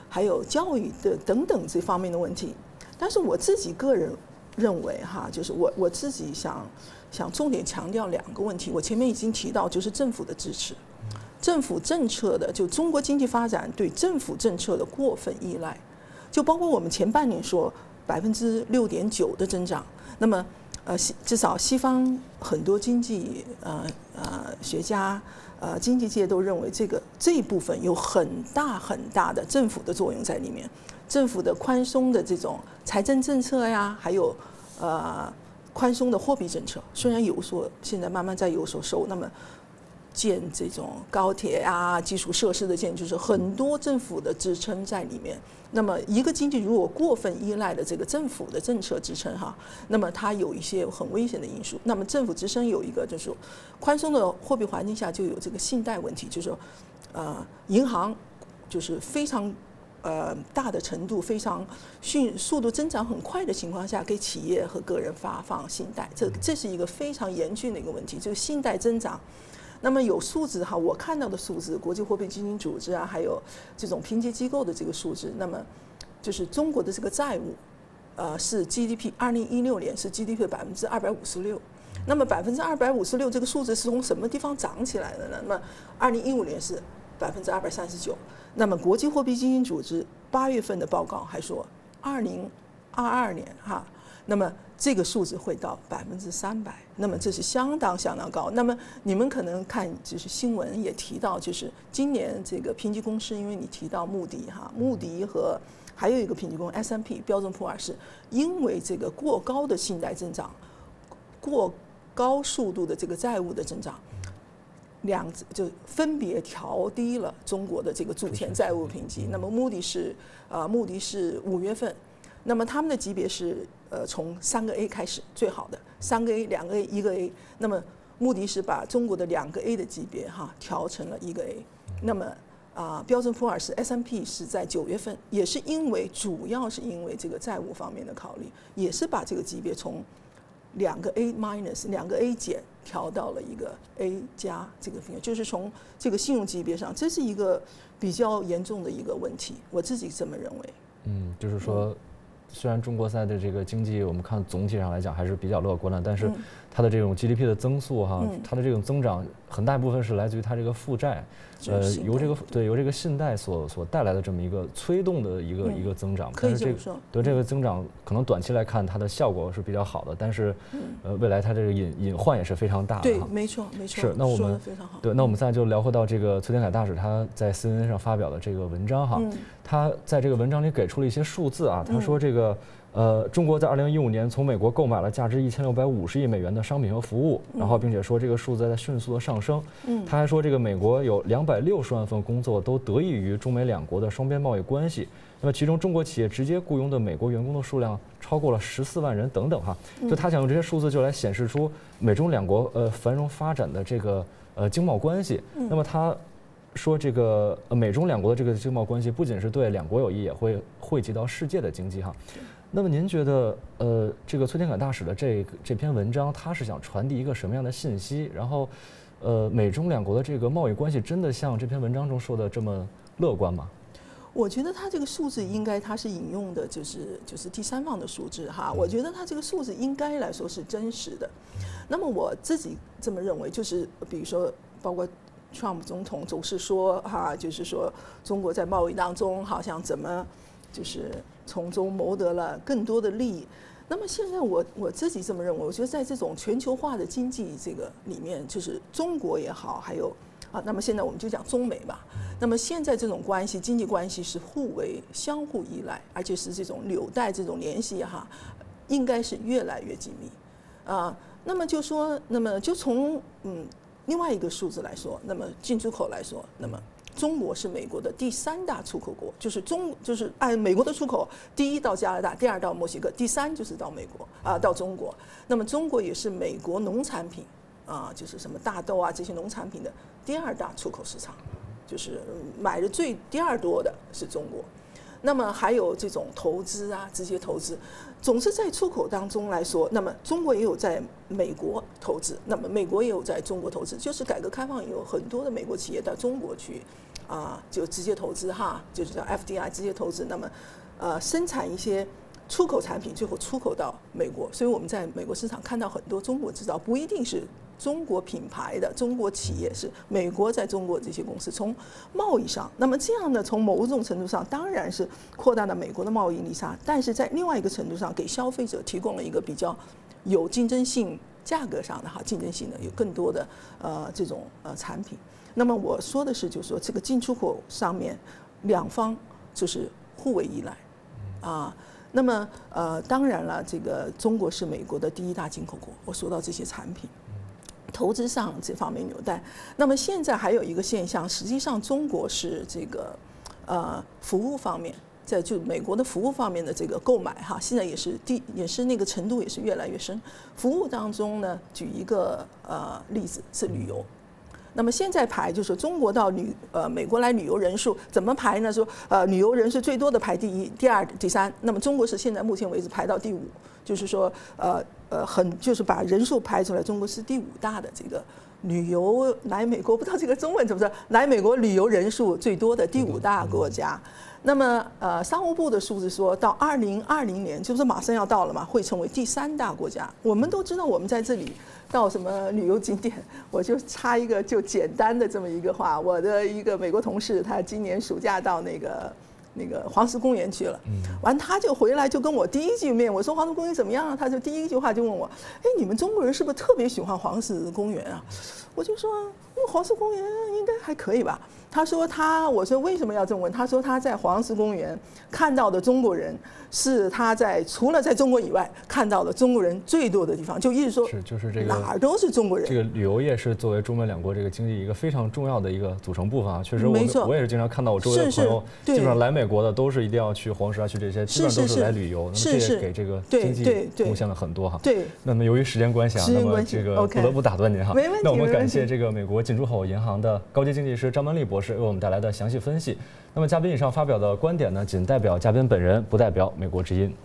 [SPEAKER 21] 还有教育的等等这方面的问题。但是我自己个人认为哈，就是我我自己想想重点强调两个问题。我前面已经提到，就是政府的支持，政府政策的，就中国经济发展对政府政策的过分依赖，就包括我们前半年说百分之六点九的增长，那么呃至少西方很多经济呃呃学家呃经济界都认为这个这一部分有很大很大的政府的作用在里面。政府的宽松的这种财政政策呀，还有呃宽松的货币政策，虽然有所现在慢慢在有所收，那么建这种高铁啊、基础设施的建，就是很多政府的支撑在里面。那么一个经济如果过分依赖的这个政府的政策支撑哈，那么它有一些很危险的因素。那么政府支撑有一个就是说，宽松的货币环境下就有这个信贷问题，就是说，呃，银行就是非常。呃，大的程度非常迅速度增长很快的情况下，给企业和个人发放信贷，这这是一个非常严峻的一个问题，就是信贷增长。那么有数字哈，我看到的数字，国际货币基金组织啊，还有这种评级机构的这个数字，那么就是中国的这个债务，呃，是 G D P， 二零一六年是 G D P 的百分之二百五十六。那么百分之二百五十六这个数字是从什么地方涨起来的呢？那么二零一五年是百分之二百三十九。那么国际货币基金组织八月份的报告还说，二零二二年哈，那么这个数字会到百分之三百，那么这是相当相当高。那么你们可能看就是新闻也提到，就是今年这个评级公司，因为你提到穆迪哈，穆迪和还有一个评级公司 S and P 标准普尔是因为这个过高的信贷增长，过高速度的这个债务的增长。两就分别调低了中国的这个主权债务评级。那么目的是呃，目的是五月份，那么他们的级别是呃从三个 A 开始最好的，三个 A、两个 A、一个 A。那么目的是把中国的两个 A 的级别哈调成了一个 A。那么啊、呃，标准普尔是 S and P 是在九月份，也是因为主要是因为这个债务方面的考虑，也是把这个级别从两个 A minus 两个 A 减调到了一个 A 加这个分别，就是从这个信用级别上，这是一个比较严重的一个问题，我自己这么认为。
[SPEAKER 1] 嗯，就是说，虽然中国现在的这个经济，我们看总体上来讲还是比较乐观的，但是它的这种 G D P 的增速哈，
[SPEAKER 21] 嗯、
[SPEAKER 1] 它的这种增长很大一部分是来自于它这个负债，呃，由这个对由这个信贷所所带来的这么一个催动的一个、嗯、一个增长。
[SPEAKER 21] 可以这么说。
[SPEAKER 1] 对这个增长，可能短期来看它的效果是比较好的，但是、嗯、呃，未来它这个隐隐患也是非常大的。
[SPEAKER 21] 对，没错没错。
[SPEAKER 1] 是，那我们
[SPEAKER 21] 非常好。
[SPEAKER 1] 对，那我们现在就聊回到这个崔天凯大使他在 C N N 上发表的这个文章哈，嗯、他在这个文章里给出了一些数字啊，他说这个。嗯呃，中国在二零一五年从美国购买了价值一千六百五十亿美元的商品和服务，然后并且说这个数字在迅速的上升。嗯，他还说这个美国有两百六十万份工作都得益于中美两国的双边贸易关系。那么其中中国企业直接雇佣的美国员工的数量超过了十四万人等等哈。就他想用这些数字就来显示出美中两国呃繁荣发展的这个呃经贸关系。那么他说这个呃美中两国的这个经贸关系不仅是对两国有益，也会惠及到世界的经济哈。那么您觉得，呃，这个崔天凯大使的这这篇文章，他是想传递一个什么样的信息？然后，呃，美中两国的这个贸易关系真的像这篇文章中说的这么乐观吗？
[SPEAKER 21] 我觉得他这个数字应该他是引用的就是就是第三方的数字哈，我觉得他这个数字应该来说是真实的。那么我自己这么认为，就是比如说包括 Trump 总统总是说哈，就是说中国在贸易当中好像怎么就是从中谋得了更多的利益。那么现在我我自己这么认为，我觉得在这种全球化的经济这个里面，就是中国也好，还有啊，那么现在我们就讲中美吧。那么现在这种关系，经济关系是互为相互依赖，而且是这种纽带这种联系哈，应该是越来越紧密啊。那么就说，那么就从嗯另外一个数字来说，那么进出口来说，那么中国是美国的第三大出口国，就是中就是按美国的出口，第一到加拿大，第二到墨西哥，第三就是到美国啊，到中国。那么中国也是美国农产品啊，就是什么大豆啊这些农产品的第二大出口市场，就是买的最第二多的是中国。 那么还有这种投资啊，直接投资，总是在出口当中来说，那么中国也有在美国投资，那么美国也有在中国投资，就是改革开放也有很多的美国企业到中国去，啊，就直接投资哈，就是叫 F D I 直接投资，那么呃生产一些出口产品，最后出口到美国，所以我们在美国市场看到很多中国制造，不一定是中国品牌的中国企业，是美国在中国这些公司。从贸易上，那么这样呢，从某种程度上当然是扩大了美国的贸易逆差，但是在另外一个程度上，给消费者提供了一个比较有竞争性、价格上的哈竞争性的有更多的呃这种呃产品。那么我说的是，就是说这个进出口上面两方就是互为依赖啊。那么呃当然了，这个中国是美国的第一大进口国，我说到这些产品。投资上这方面纽带，那么现在还有一个现象，实际上中国是这个呃服务方面，在就美国的服务方面的这个购买哈，现在也是第也是那个程度也是越来越深。服务当中呢，举一个呃例子是旅游。那么现在排就是中国到旅呃美国来旅游人数怎么排呢？说呃旅游人数最多的排第一，第二、第三。那么中国是现在目前为止排到第五，就是说呃呃很就是把人数排出来，中国是第五大的这个旅游来美国，不知道这个中文怎么说，来美国旅游人数最多的第五大国家。那么呃商务部的数字说到二零二零年，就是马上要到了嘛，会成为第三大国家。我们都知道我们在这里。到什么旅游景点，我就插一个就简单的这么一个话。我的一个美国同事，他今年暑假到那个那个黄石公园去了，完他就回来就跟我第一句面，我说黄石公园怎么样啊？他就第一句话就问我，哎，你们中国人是不是特别喜欢黄石公园啊？我就说，因为黄石公园应该还可以吧。他说他，我说为什么要这么问？他说他在黄石公园看到的中国人是他在除了在中国以外看到的中国人最多的地方，就意思说
[SPEAKER 1] 是就是这个
[SPEAKER 21] 哪儿都是中国人。
[SPEAKER 1] 这个旅游业是作为中美两国这个经济一个非常重要的一个组成部分啊。确实我，我我也是经常看到我周围的朋友，基本上来美国的都是一定要去黄石啊，去这些，基本上都是来旅游。那么这也给这个经济贡献了很多哈。
[SPEAKER 21] 对。
[SPEAKER 1] 那么由于时间关系啊，那么这个不得不打断您哈。
[SPEAKER 21] 没问题。
[SPEAKER 1] 那我们感谢这个美国进出口银行的高级经济师张文丽博士为我们带来的详细分析。那么嘉宾以上发表的观点呢，仅代表嘉宾本人，不代表美国之音。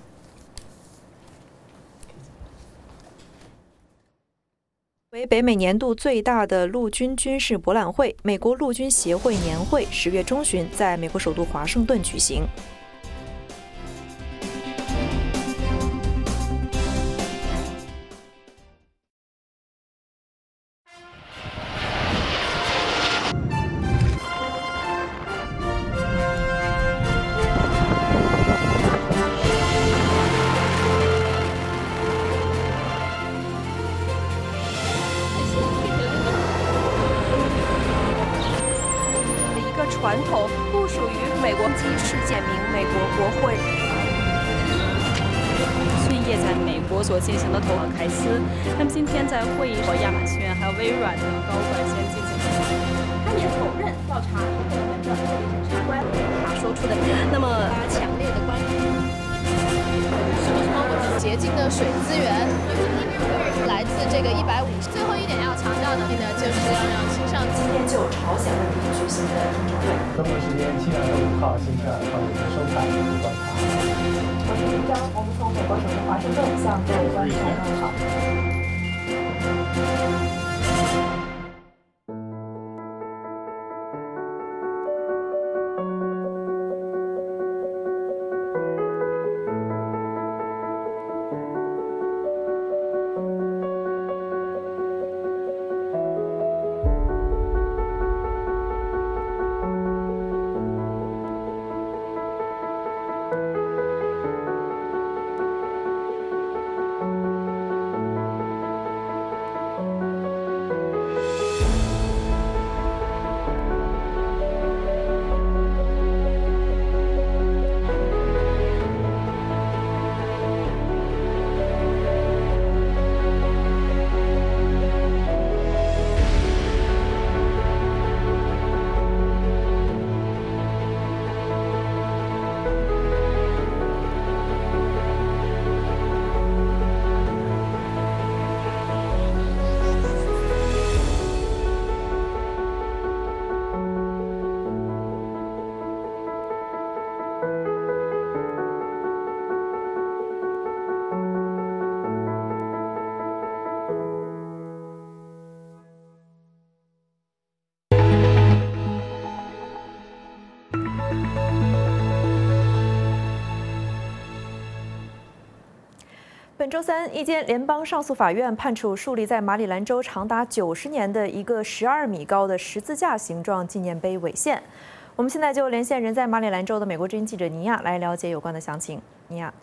[SPEAKER 2] 为北美年度最大的陆军军事博览会——美国陆军协会年会，十月中旬在美国首都华盛顿举行。传统不属于美国机事件名美国国会。
[SPEAKER 16] 训业在美国所进行的投票开司，那么今天在会议上，亚马逊还有微软的高管先进行。
[SPEAKER 3] 他也否认调查投票人的特别检察官他说出的，
[SPEAKER 16] 那么
[SPEAKER 3] 他强烈的关注什么什么我洁净的水资源，来自这个一百五十。最后一点要强调的呢，就是要让青少年
[SPEAKER 2] 今天就朝鲜问题举行的听证会。
[SPEAKER 9] 中国时间七月二十五号星期二上午收看观察。
[SPEAKER 2] 我是林章，我们从美国首都华盛顿向各位观众问好。 本周三，一间联邦上诉法院判处树立在马里兰州长达九十年的一个十二米高的十字架形状纪念碑违宪。我们现在就连线人在马里兰州的美国之音记者尼亚来了解有关的详情。尼亚。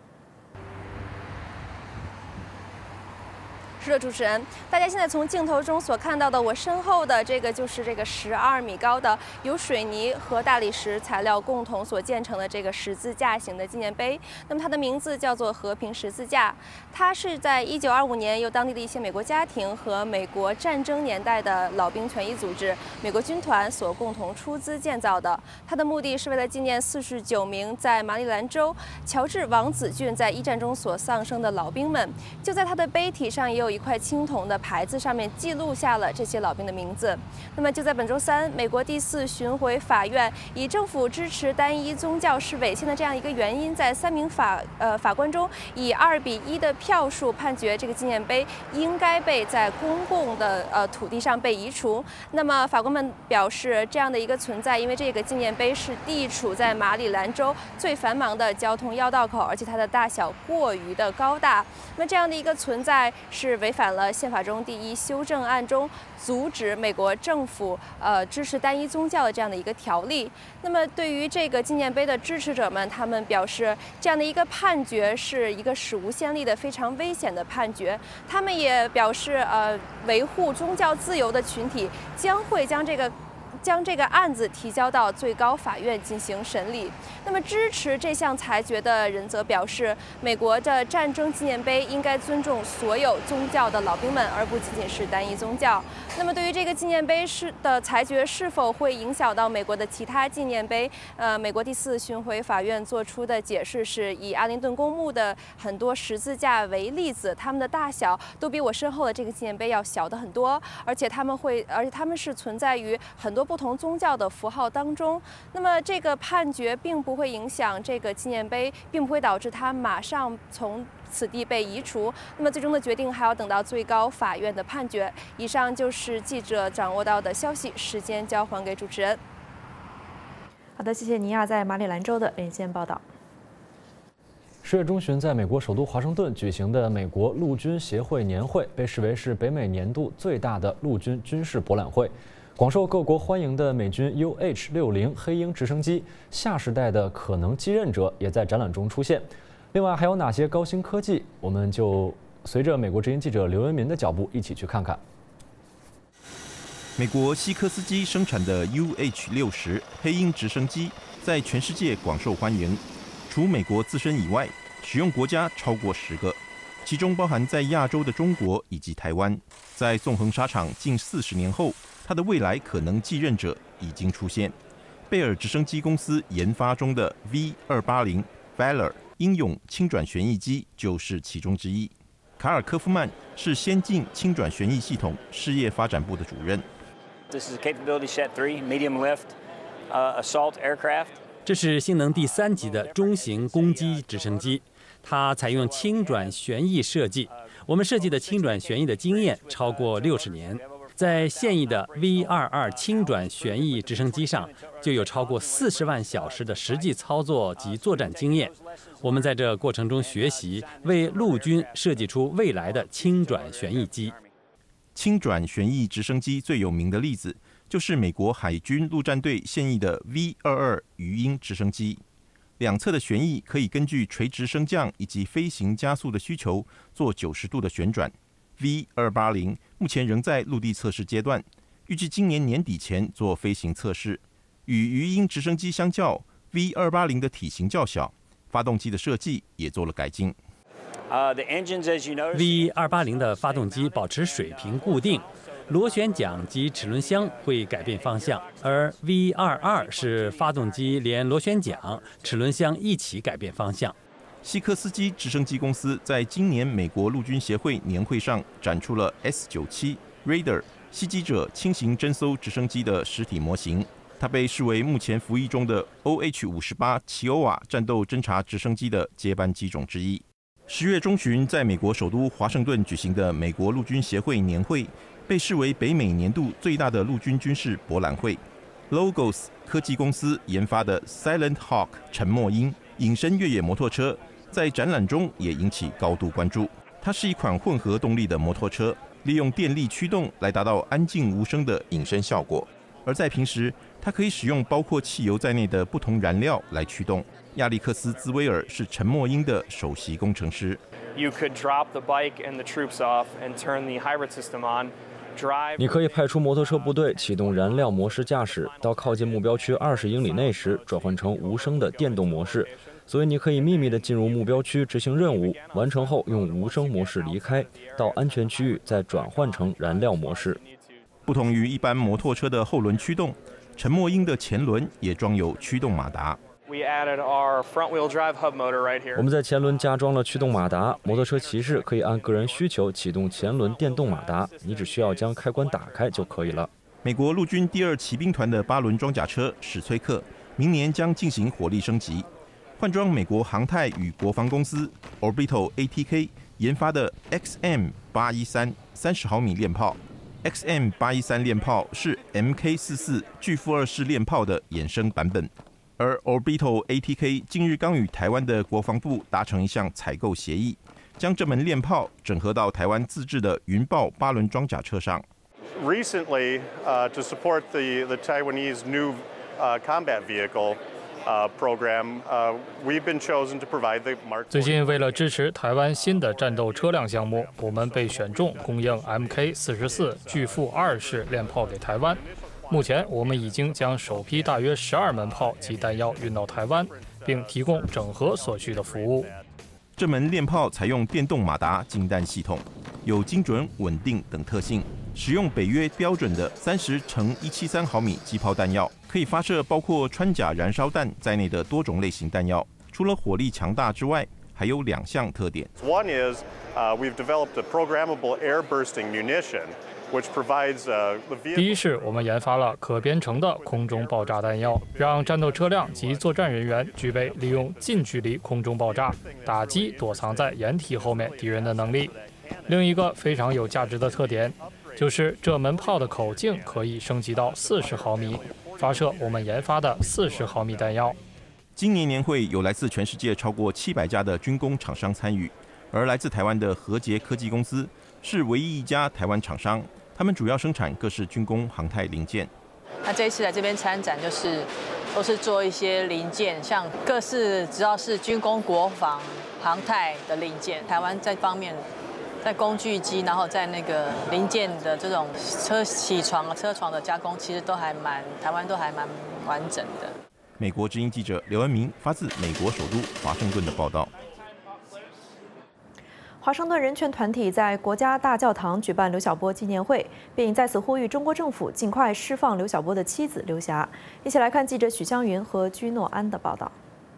[SPEAKER 4] 是的，主持人，大家现在从镜头中所看到的，我身后的这个就是这个十二米高的由水泥和大理石材料共同所建成的这个十字架形的纪念碑。那么它的名字叫做和平十字架，它是在一九二五年由当地的一些美国家庭和美国战争年代的老兵权益组织美国军团所共同出资建造的。它的目的是为了纪念四十九名在马里兰州乔治王子郡在一战中所丧生的老兵们。就在它的碑体上也有一块青铜的牌子，上面记录下了这些老兵的名字。那么就在本周三，美国第四巡回法院以政府支持单一宗教是违宪的这样一个原因，在三名法呃法官中以二比一的票数判决这个纪念碑应该被在公共的呃土地上被移除。那么法官们表示，这样的一个存在，因为这个纪念碑是地处在马里兰州最繁忙的交通要道口，而且它的大小过于的高大。那么这样的一个存在是违反了宪法中第一修正案中阻止美国政府呃支持单一宗教的这样的一个条例。那么对于这个纪念碑的支持者们，他们表示这样的一个判决是一个史无先例的非常危险的判决。他们也表示，呃，维护宗教自由的群体将会将这个。将这个案子提交到最高法院进行审理。那么支持这项裁决的人则表示，美国的战争纪念碑应该尊重所有宗教的老兵们，而不仅仅是单一宗教。那么对于这个纪念碑是的裁决是否会影响到美国的其他纪念碑，呃，美国第四巡回法院做出的解释是以阿灵顿公墓的很多十字架为例子，它们的大小都比我身后的这个纪念碑要小得很多，而且它们会，而且它们是存在于很多不同宗教的符号当中。那么这个判决并不会影响这个纪念碑，并不会导致它马上从此地被移除。那么最终的决定还要等到最高法院的判决。以上就是记者掌握到的消息，时间交还给主持人。
[SPEAKER 2] 好的，谢谢尼亚在马里兰州的连线报道。
[SPEAKER 1] 十月中旬，在美国首都华盛顿举行的美国陆军协会年会，被视为是北美年度最大的陆军军事博览会。广受各国欢迎的美军 U H 六十黑鹰直升机下世代的可能继任者也在展览中出现。另外还有哪些高新科技？我们就随着美国之音记者刘文民的脚步一起去看看。
[SPEAKER 5] 美国西科斯基生产的 U H 六十黑鹰直升机在全世界广受欢迎，除美国自身以外，使用国家超过十个，其中包含在亚洲的中国以及台湾。在纵横沙场近四十年后，它的未来可能继任者已经出现。贝尔直升机公司研发中的 V 二八零 Valor 英勇轻转旋翼机就是其中之一。卡尔科夫曼是先进轻转旋翼系统事业发展部的主任。
[SPEAKER 22] This is Capability Set three medium lift uh, assault aircraft.
[SPEAKER 6] 这是性能第三级的中型攻击直升机，它采用轻转旋翼设计。我们设计的轻转旋翼的经验超过六十年。在现役的 V 二二轻转旋翼直升机上，就有超过四十万小时的实际操作及作战经验。我们在这过程中学习，为陆军设计出未来的轻转旋翼机。
[SPEAKER 5] 轻转旋翼直升机最有名的例子，就是美国海军陆战队现役的 V 二二鱼鹰直升机。两侧的旋翼可以根据垂直升降以及飞行加速的需求做九十度的旋转。V 二八零目前仍在陆地测试阶段，预计今年年底前做飞行测试。与鱼鹰直升机相较 ，V 二八零的体型较小，发动机的设计也做了改进。
[SPEAKER 6] V 二八零的发动机保持水平固定，螺旋桨及齿轮箱会改变方向，而 V 二二是发动机连螺旋桨、齿轮箱一起改变方向。
[SPEAKER 5] 西科斯基直升机公司在今年美国陆军协会年会上展出了 S 九十七 Raider 袭击者轻型侦搜直升机的实体模型，它被视为目前服役中的 O H 五十八 奇欧瓦战斗侦察直升机的接班机种之一。十月中旬，在美国首都华盛顿举行的美国陆军协会年会，被视为北美年度最大的陆军军事博览会。Logos 科技公司研发的 Silent Hawk 沉默鹰隐身越野摩托车， 在展览中也引起高度关注。它是一款混合动力的摩托车，利用电力驱动来达到安静无声的隐身效果。而在平时，它可以使用包括汽油在内的不同燃料来驱动。亚历克斯·兹威尔是陈默英的首席工程师。
[SPEAKER 7] You could drop the bike and the troops off and turn the hybrid system on.
[SPEAKER 8] 你可以派出摩托车部队，启动燃料模式驾驶，到靠近目标区二十英里内时转换成无声的电动模式，所以你可以秘密地进入目标区执行任务，完成后用无声模式离开，到安全区域再转换成燃料模式。
[SPEAKER 5] 不同于一般摩托车的后轮驱动，陈默英的前轮也装有驱动马达。
[SPEAKER 7] We added our front-wheel drive hub motor right here.
[SPEAKER 8] 我们在前轮加装了驱动马达，摩托车骑士可以按个人需求启动前轮电动马达，你只需要将开关打开就可以了。
[SPEAKER 5] 美国陆军第二骑兵团的八轮装甲车史崔克明年将进行火力升级，换装美国航太与国防公司 Orbital A T K 研发的 X M 八一三三十毫米链炮。X M 八一三链炮是 M K 四四巨富二式链炮的衍生版本。而 Orbital A T K 近日刚与台湾的国防部达成一项采购协议，将这门链炮整合到台湾自制的云豹八轮装甲车上。
[SPEAKER 23] Recently, uh, to support the the Taiwanese new uh, combat vehicle uh, program, uh, we've been chosen to provide the Mark.
[SPEAKER 15] 最近，为了支持台湾新的战斗车辆项目，我们被选中供应 M K 四十四巨富二式链炮给台湾。目前，我们已经将首批大约十二门炮及弹药运到台湾，并提供整合所需的服务。
[SPEAKER 5] 这门链炮采用电动马达进弹系统，有精准、稳定等特性。使用北约标准的三十乘一七三毫米机炮弹药，可以发射包括穿甲燃烧弹在内的多种类型弹药。除了火力强大之外，还有两项特点。
[SPEAKER 23] One is, uh, we've developed a programmable air bursting munition.Which provides, uh, the vehicle...
[SPEAKER 15] 第一是我们研发了可编程的空中爆炸弹药，让战斗车辆及作战人员具备利用近距离空中爆炸打击躲藏在掩体后面敌人的能力。另一个非常有价值的特点，就是这门炮的口径可以升级到四十毫米，发射我们研发的四十毫米弹药。
[SPEAKER 5] 今年年会有来自全世界超过七百家的军工厂商参与，而来自台湾的和捷科技公司是唯一一家台湾厂商。他们主要生产各式军工航太零件。
[SPEAKER 24] 那这一次来这边参展，就是都是做一些零件，像各式只要是军工、国防、航太的零件。台湾这方面，在工具机，然后在那个零件的这种车铣床、车床的加工，其实都还蛮台湾都还蛮完整的。
[SPEAKER 5] 美国之音记者刘恩明发自美国首都华盛顿的报道。
[SPEAKER 2] 华盛顿人权团体在国家大教堂举办刘晓波纪念会，并在此呼吁中国政府尽快释放刘晓波的妻子刘霞。一起来看记者许湘云和居诺安的报道。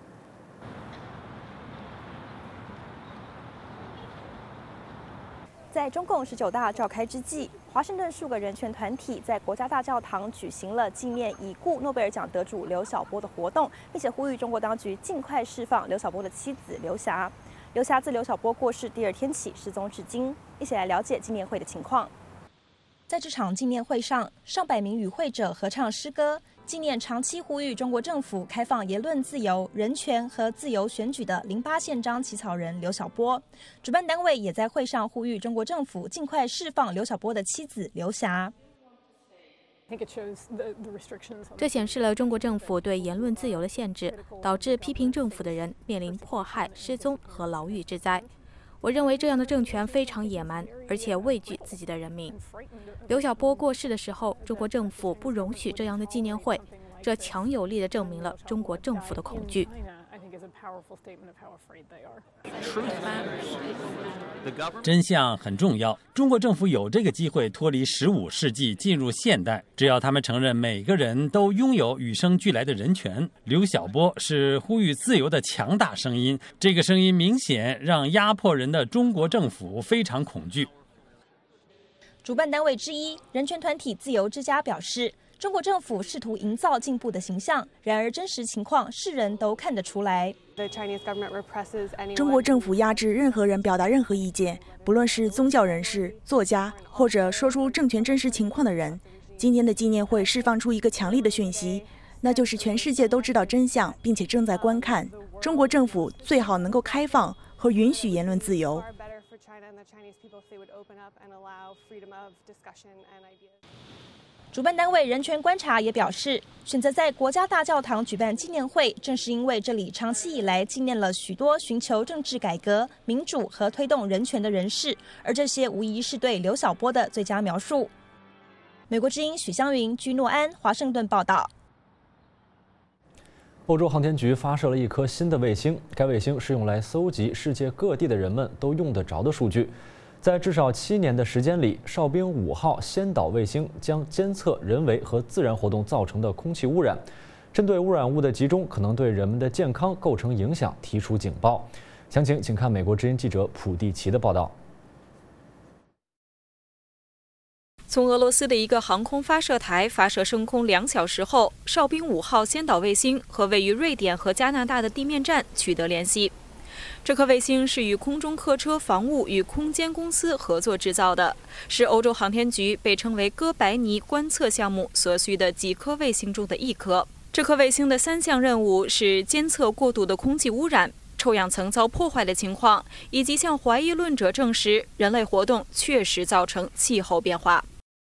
[SPEAKER 25] 在中共十九大召开之际，华盛顿数个人权团体在国家大教堂举行了纪念已故诺贝尔奖得主刘晓波的活动，并且呼吁中国当局尽快释放刘晓波的妻子刘霞。刘霞自刘晓波过世第二天起失踪至今。一起来了解纪念会的情况。在这场纪念会上，上百名与会者合唱诗歌，纪念长期呼吁中国政府开放言论自由、人权和自由选举的零八宪章起草人刘晓波。主办单位也在会上呼吁中国政府尽快释放刘晓波的妻子刘霞。
[SPEAKER 26] 这显示了中国政府对言论自由的限制，导致批评政府的人面临迫害、失踪和牢狱之灾。我认为这样的政权非常野蛮，而且畏惧自己的人民。刘晓波过世的时候，中国政府不容许这样的纪念会，这强有力地证明了中国政府的恐惧。
[SPEAKER 6] 真相很重要。中国政府有这个机会脱离十五世纪进入现代，只要他们承认每个人都拥有与生俱来的人权。刘晓波是呼吁自由的强大声音，这个声音明显让压迫人的中国政府非常恐惧。
[SPEAKER 25] 主办单位之一人权团体自由之家表示，中国政府试图营造进步的形象，然而真实情况世人都看得出来。
[SPEAKER 17] 中国政府压制任何人表达任何意见，不论是宗教人士、作家，或者说出政权真实情况的人。今天的纪念会释放出一个强力的讯息， 那就是全世界都知道真相，并且正在观看。中国政府最好能够开放和允许言论自由。
[SPEAKER 25] 主办单位人权观察也表示，选择在国家大教堂举办纪念会，正是因为这里长期以来纪念了许多寻求政治改革、民主和推动人权的人士，而这些无疑是对刘晓波的最佳描述。美国之音许湘云、居诺安，华盛顿报道。
[SPEAKER 1] 欧洲航天局发射了一颗新的卫星，该卫星是用来搜集世界各地的人们都用得着的数据。在至少七年的时间里，哨兵五号先导卫星将监测人为和自然活动造成的空气污染，针对污染物的集中可能对人们的健康构成影响提出警报。详情请看美国之音记者普蒂奇的报道。
[SPEAKER 16] 从俄罗斯的一个航空发射台发射升空两小时后，哨兵五号先导卫星和位于瑞典和加拿大的地面站取得联系。这颗卫星是与空中客车防务与空间公司合作制造的，是欧洲航天局被称为哥白尼观测项目所需的几颗卫星中的一颗。这颗卫星的三项任务是监测过度的空气污染、臭氧层遭破坏的情况，以及向怀疑论者证实人类活动确实造成气候变化。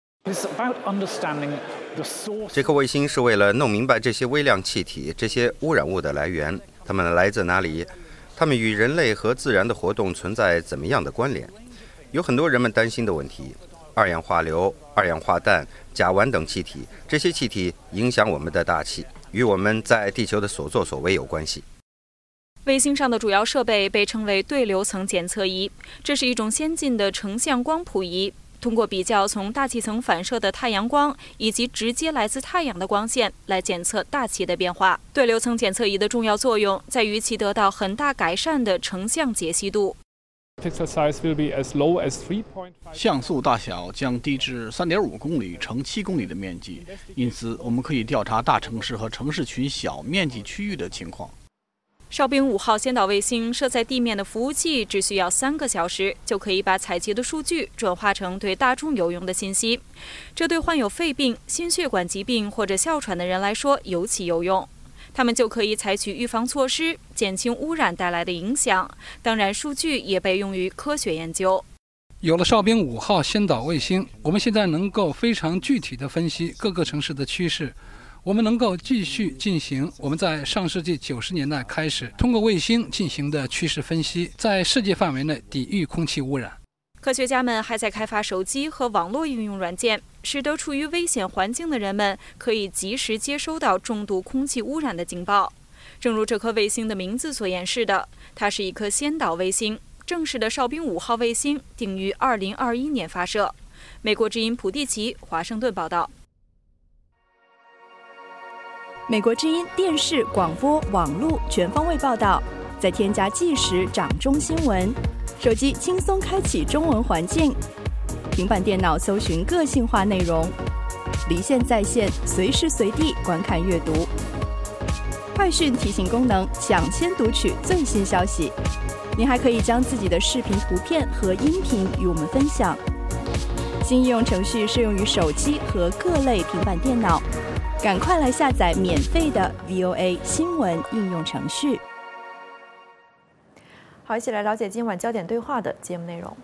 [SPEAKER 10] 这颗卫星是为了弄明白这些微量气体、这些污染物的来源，它们来自哪里，它们与人类和自然的活动存在怎么样的关联？有很多人们担心的问题：二氧化硫、二氧化氮、甲烷等气体，这些气体影响我们的大气，与我们在地球的所作所为有关系。
[SPEAKER 16] 卫星上的主要设备被称为对流层检测仪，这是一种先进的成像光谱仪。通过比较从大气层反射的太阳光以及直接来自太阳的光线来检测大气的变化。对流层检测仪的重要作用在于其得到很大改善的成像解析度。
[SPEAKER 11] 像素大小将低至 三点五公里乘七公里的面积，因此我们可以调查大城市和城市群小面积区域的情况。
[SPEAKER 16] 哨兵五号先导卫星设在地面的服务器只需要三个小时，就可以把采集的数据转化成对大众有用的信息。这对患有肺病、心血管疾病或者哮喘的人来说尤其有用。他们就可以采取预防措施，减轻污染带来的影响。当然，数据也被用于科学研究。
[SPEAKER 12] 有了哨兵五号先导卫星，我们现在能够非常具体地分析各个城市的趋势。我们能够继续进行我们在上世纪九十年代开始通过卫星进行的趋势分析，在世界范围内抵御空气污染。
[SPEAKER 16] 科学家们还在开发手机和网络应用软件，使得处于危险环境的人们可以及时接收到重度空气污染的警报。正如这颗卫星的名字所演示的，它是一颗先导卫星。正式的哨兵五号卫星定于二零二一年发射。美国之音普蒂奇，华盛顿报道。
[SPEAKER 13] 美国之音电视、广播、网络全方位报道，再添加即时掌中新闻，手机轻松开启中文环境，平板电脑搜寻个性化内容，离线在线，随时随地观看阅读。快讯提醒功能，抢先读取最新消息。您还可以将自己的视频、图片和音频与我们分享。新应用程序适用于手机和各类平板电脑。赶快来下载免费的 V O A 新闻应用程序。
[SPEAKER 2] 好，一起来了解今晚焦点对话的节目内容。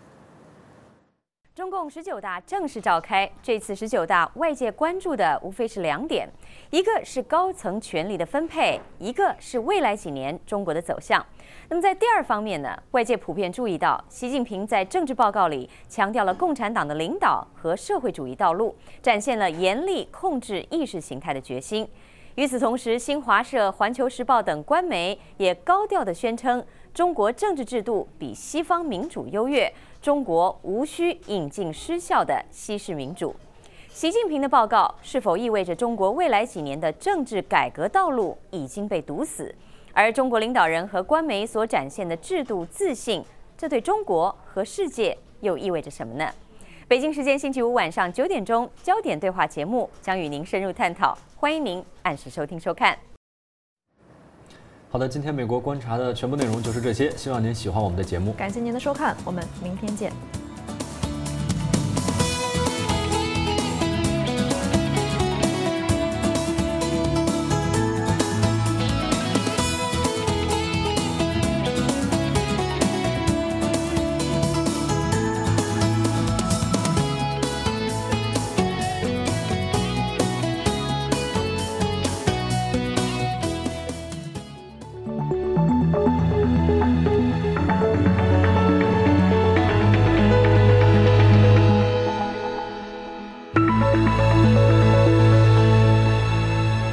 [SPEAKER 14] 中共十九大正式召开，这次十九大外界关注的无非是两点，一个是高层权力的分配，一个是未来几年中国的走向。那么在第二方面呢，外界普遍注意到，习近平在政治报告里强调了共产党的领导和社会主义道路，展现了严厉控制意识形态的决心。与此同时，新华社、环球时报等官媒也高调地宣称，中国政治制度比西方民主优越，中国无需引进失效的西式民主。习近平的报告是否意味着中国未来几年的政治改革道路已经被堵死？而中国领导人和官媒所展现的制度自信，这对中国和世界又意味着什么呢？北京时间星期五晚上九点钟，焦点对话节目将与您深入探讨，欢迎您按时收听收看。
[SPEAKER 1] 好的，今天美国观察的全部内容就是这些，希望您喜欢我们的节目。
[SPEAKER 2] 感谢您的收看，我们明天见。